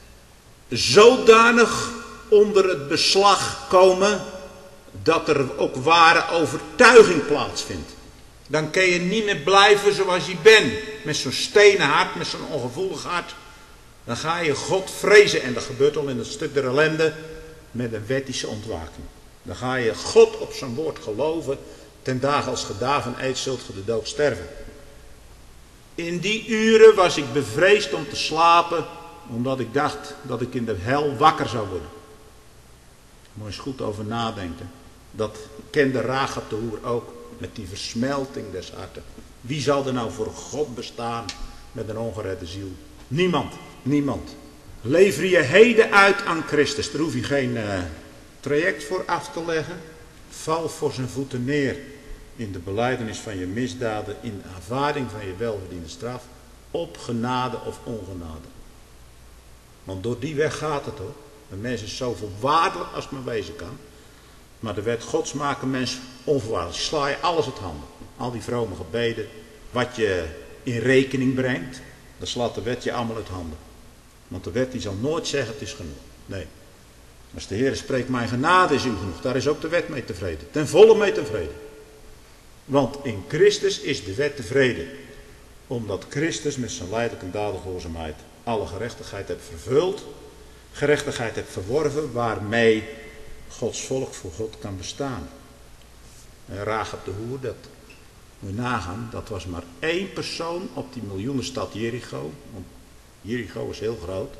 zodanig onder het beslag komen dat er ook ware overtuiging plaatsvindt. Dan kun je niet meer blijven zoals je bent. Met zo'n stenen hart, met zo'n ongevoelig hart. Dan ga je God vrezen. En dat gebeurt al in het stuk der ellende met een wettische ontwaking. Dan ga je God op zijn woord geloven. Ten dagen als gedaven eet zult ge de dood sterven. In die uren was ik bevreesd om te slapen. Omdat ik dacht dat ik in de hel wakker zou worden. Moet je eens goed over nadenken. Dat kende Rachab de hoer ook. Met die versmelting des harten. Wie zal er nou voor God bestaan met een ongeredde ziel? Niemand. Lever je heden uit aan Christus. Daar hoef je geen traject voor af te leggen. Val voor zijn voeten neer. In de belijdenis van je misdaden. In de aanvaarding van je welverdiende straf. Op genade of ongenade. Want door die weg gaat het hoor. Een mens is zo voorwaardelijk als het maar wezen kan. Maar de wet Gods maakt een mens onvoorwaardelijk. Sla je alles uit handen. Al die vrome gebeden. Wat je in rekening brengt. Dan slaat de wet je allemaal uit handen. Want de wet die zal nooit zeggen het is genoeg. Nee. Als de Heer spreekt mijn genade is u genoeg. Daar is ook de wet mee tevreden. Ten volle mee tevreden. Want in Christus is de wet tevreden. Omdat Christus met zijn lijdelijke en dadengehoorzaamheid alle gerechtigheid heeft vervuld. Gerechtigheid heeft verworven waarmee Gods volk voor God kan bestaan. En Rachab de hoer, dat moet je nagaan, dat was maar één persoon op die miljoenenstad Jericho. Want Jericho is heel groot.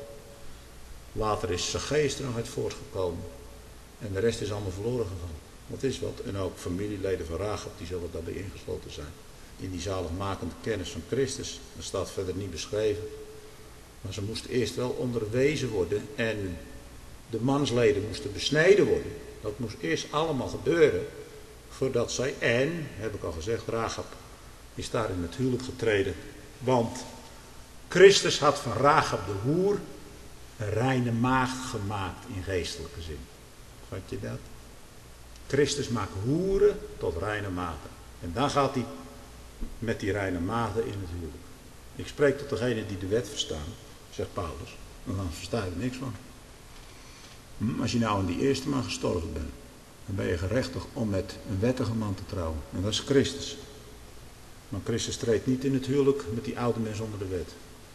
Later is Zacchaeus er nog uit voortgekomen. En de rest is allemaal verloren gegaan. Dat is wat. En ook familieleden van Rachab, die zullen daarbij ingesloten zijn. In die zaligmakende kennis van Christus. Dat staat verder niet beschreven. Maar ze moesten eerst wel onderwezen worden. En de mansleden moesten besneden worden. Dat moest eerst allemaal gebeuren. Voordat zij, en, heb ik al gezegd, Rachab is daar in het huwelijk getreden. Want Christus had van Rachab de hoer een reine maagd gemaakt in geestelijke zin. Vat je dat? Christus maakt hoeren tot reine maagden. En dan gaat hij met die reine maagden in het huwelijk. Ik spreek tot degenen die de wet verstaan, zegt Paulus. En dan versta je er niks van. Als je nou in die eerste man gestorven bent, dan ben je gerechtigd om met een wettige man te trouwen. En dat is Christus. Maar Christus treedt niet in het huwelijk met die oude mens onder de wet.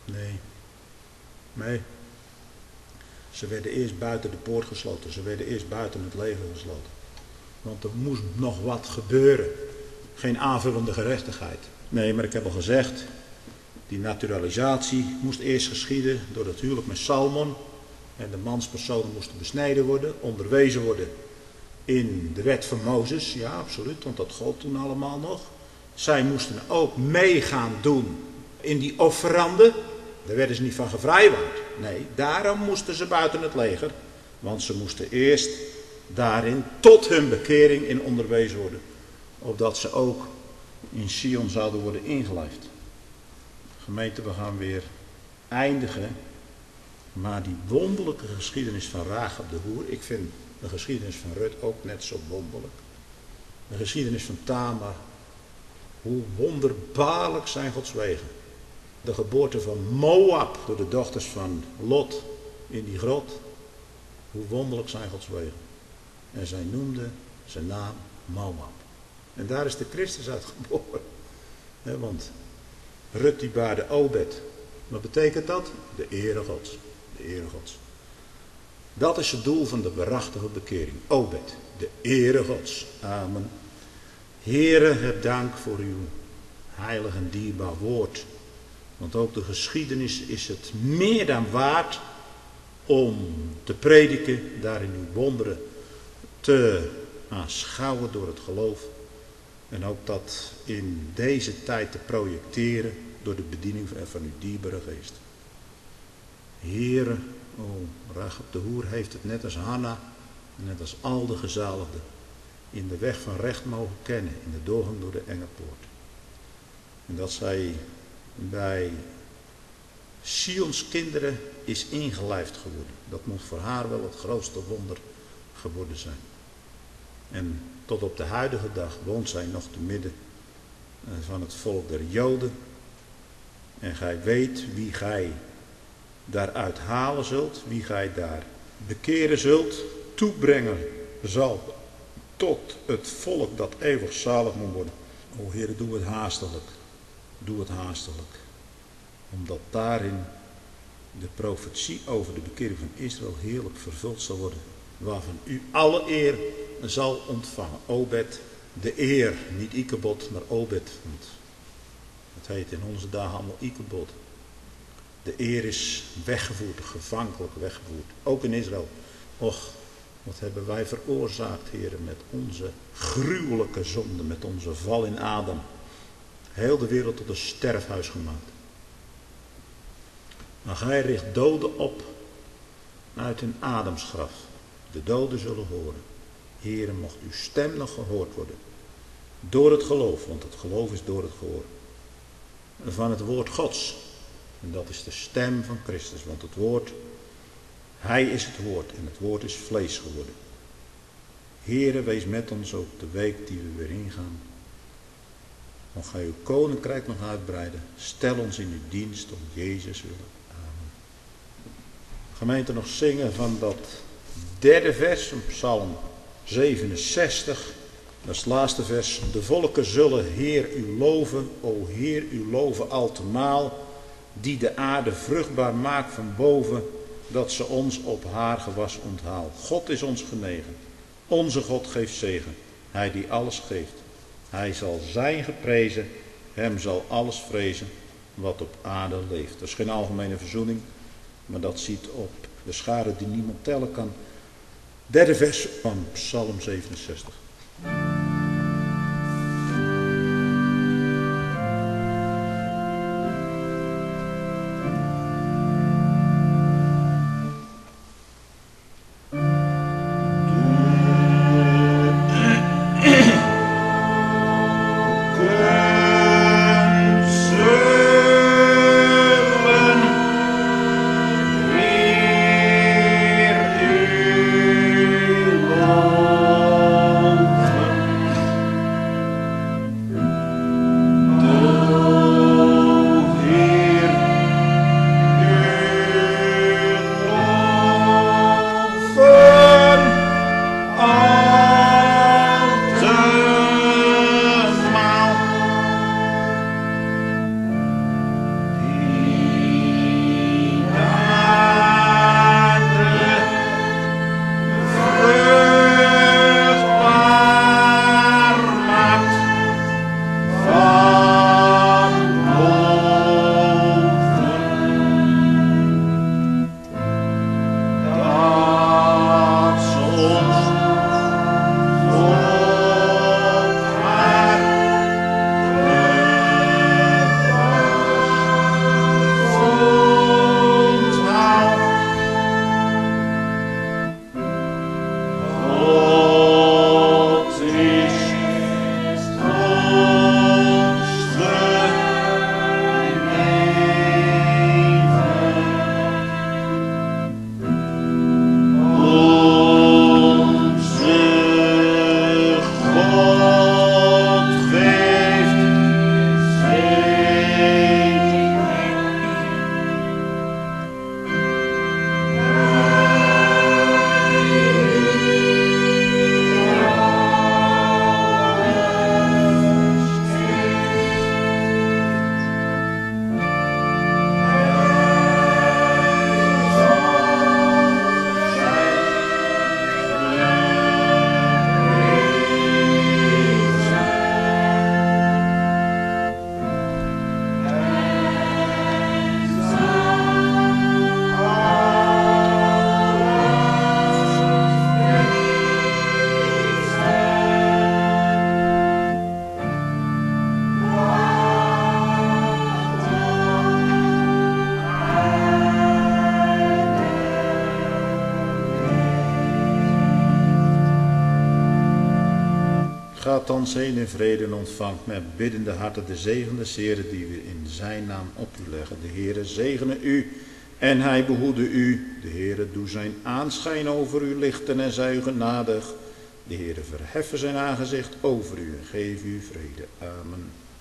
Nee. Ze werden eerst buiten de poort gesloten. Ze werden eerst buiten het leger gesloten. Want er moest nog wat gebeuren. Geen aanvullende gerechtigheid. Nee, maar ik heb al gezegd, die naturalisatie moest eerst geschieden door het huwelijk met Salmon. En de manspersonen moesten besneden worden, onderwezen worden in de wet van Mozes. Ja, absoluut, want dat gold toen allemaal nog. Zij moesten ook meegaan doen in die offeranden. Daar werden ze niet van gevrijwaard. Nee, daarom moesten ze buiten het leger. Want ze moesten eerst daarin tot hun bekering in onderwezen worden. Opdat ze ook in Sion zouden worden ingelijfd. Gemeente, we gaan weer eindigen. Maar die wonderlijke geschiedenis van Rachab de hoer. Ik vind de geschiedenis van Rut ook net zo wonderlijk. De geschiedenis van Tamar. Hoe wonderbaarlijk zijn Gods wegen. De geboorte van Moab door de dochters van Lot in die grot. Hoe wonderlijk zijn Gods wegen. En zij noemde zijn naam Moab. En daar is de Christus uit geboren. Want Rut die baarde Obed. Wat betekent dat? De ere Gods. De ere Gods. Dat is het doel van de waarachtige bekering. Obed. de ere Gods. Amen. Heere, heb dank voor uw heilig en dierbaar woord. Want ook de geschiedenis is het meer dan waard om te prediken, daarin uw wonderen te aanschouwen door het geloof. En ook dat in deze tijd te projecteren door de bediening van uw dierbare geest. Heere, Rachab de Hoer heeft het net als Hanna, net als al de gezaligden, in de weg van recht mogen kennen, in de doorgang door de enge poort. En dat zij bij Sions kinderen is ingelijfd geworden. Dat moet voor haar wel het grootste wonder geworden zijn. En tot op de huidige dag woont zij nog te midden van het volk der Joden. En gij weet wie gij daaruit halen zult, wie gij daar bekeren zult, toebrengen zal tot het volk dat eeuwig zalig moet worden. O Heer, doe het haastelijk. Doe het haastelijk. Omdat daarin de profetie over de bekering van Israël heerlijk vervuld zal worden. Waarvan u alle eer zal ontvangen. Obed, de eer, niet Ikebod, maar Obed. Want het heet in onze dagen allemaal Ikebod. De eer is weggevoerd, gevankelijk weggevoerd. Ook in Israël. Och, wat hebben wij veroorzaakt, heren, met onze gruwelijke zonde, met onze val in Adam. Heel de wereld tot een sterfhuis gemaakt. Maar gij richt doden op uit een Adamsgraf. De doden zullen horen. Heren, mocht uw stem nog gehoord worden. Door het geloof, want het geloof is door het gehoor. Van het woord Gods. En dat is de stem van Christus. Want het woord, hij is het woord. En het woord is vlees geworden. Heren, wees met ons ook de week die we weer ingaan. Mocht gij uw koninkrijk nog uitbreiden. Stel ons in uw dienst om Jezus willen. Amen. Gemeente, nog zingen van dat derde vers van Psalm 67. Dat is het laatste vers. De volken zullen Heer u loven. O Heer, u loven altemaal. Die de aarde vruchtbaar maakt van boven. Dat ze ons op haar gewas onthaalt. God is ons genegen. Onze God geeft zegen. Hij die alles geeft. Hij zal zijn geprezen. Hem zal alles vrezen wat op aarde leeft. Dat is geen algemene verzoening. Maar dat ziet op de schare die niemand tellen kan. Derde vers van Psalm 67. Lord. Gans heen in vrede ontvangt met biddende harten de zegen des Heeren die we in zijn naam op u leggen. De Heere zegene u en hij behoede u. De Heere doe zijn aanschijn over u lichten en zij u genadig. De Heere verheffen zijn aangezicht over u en geef u vrede. Amen.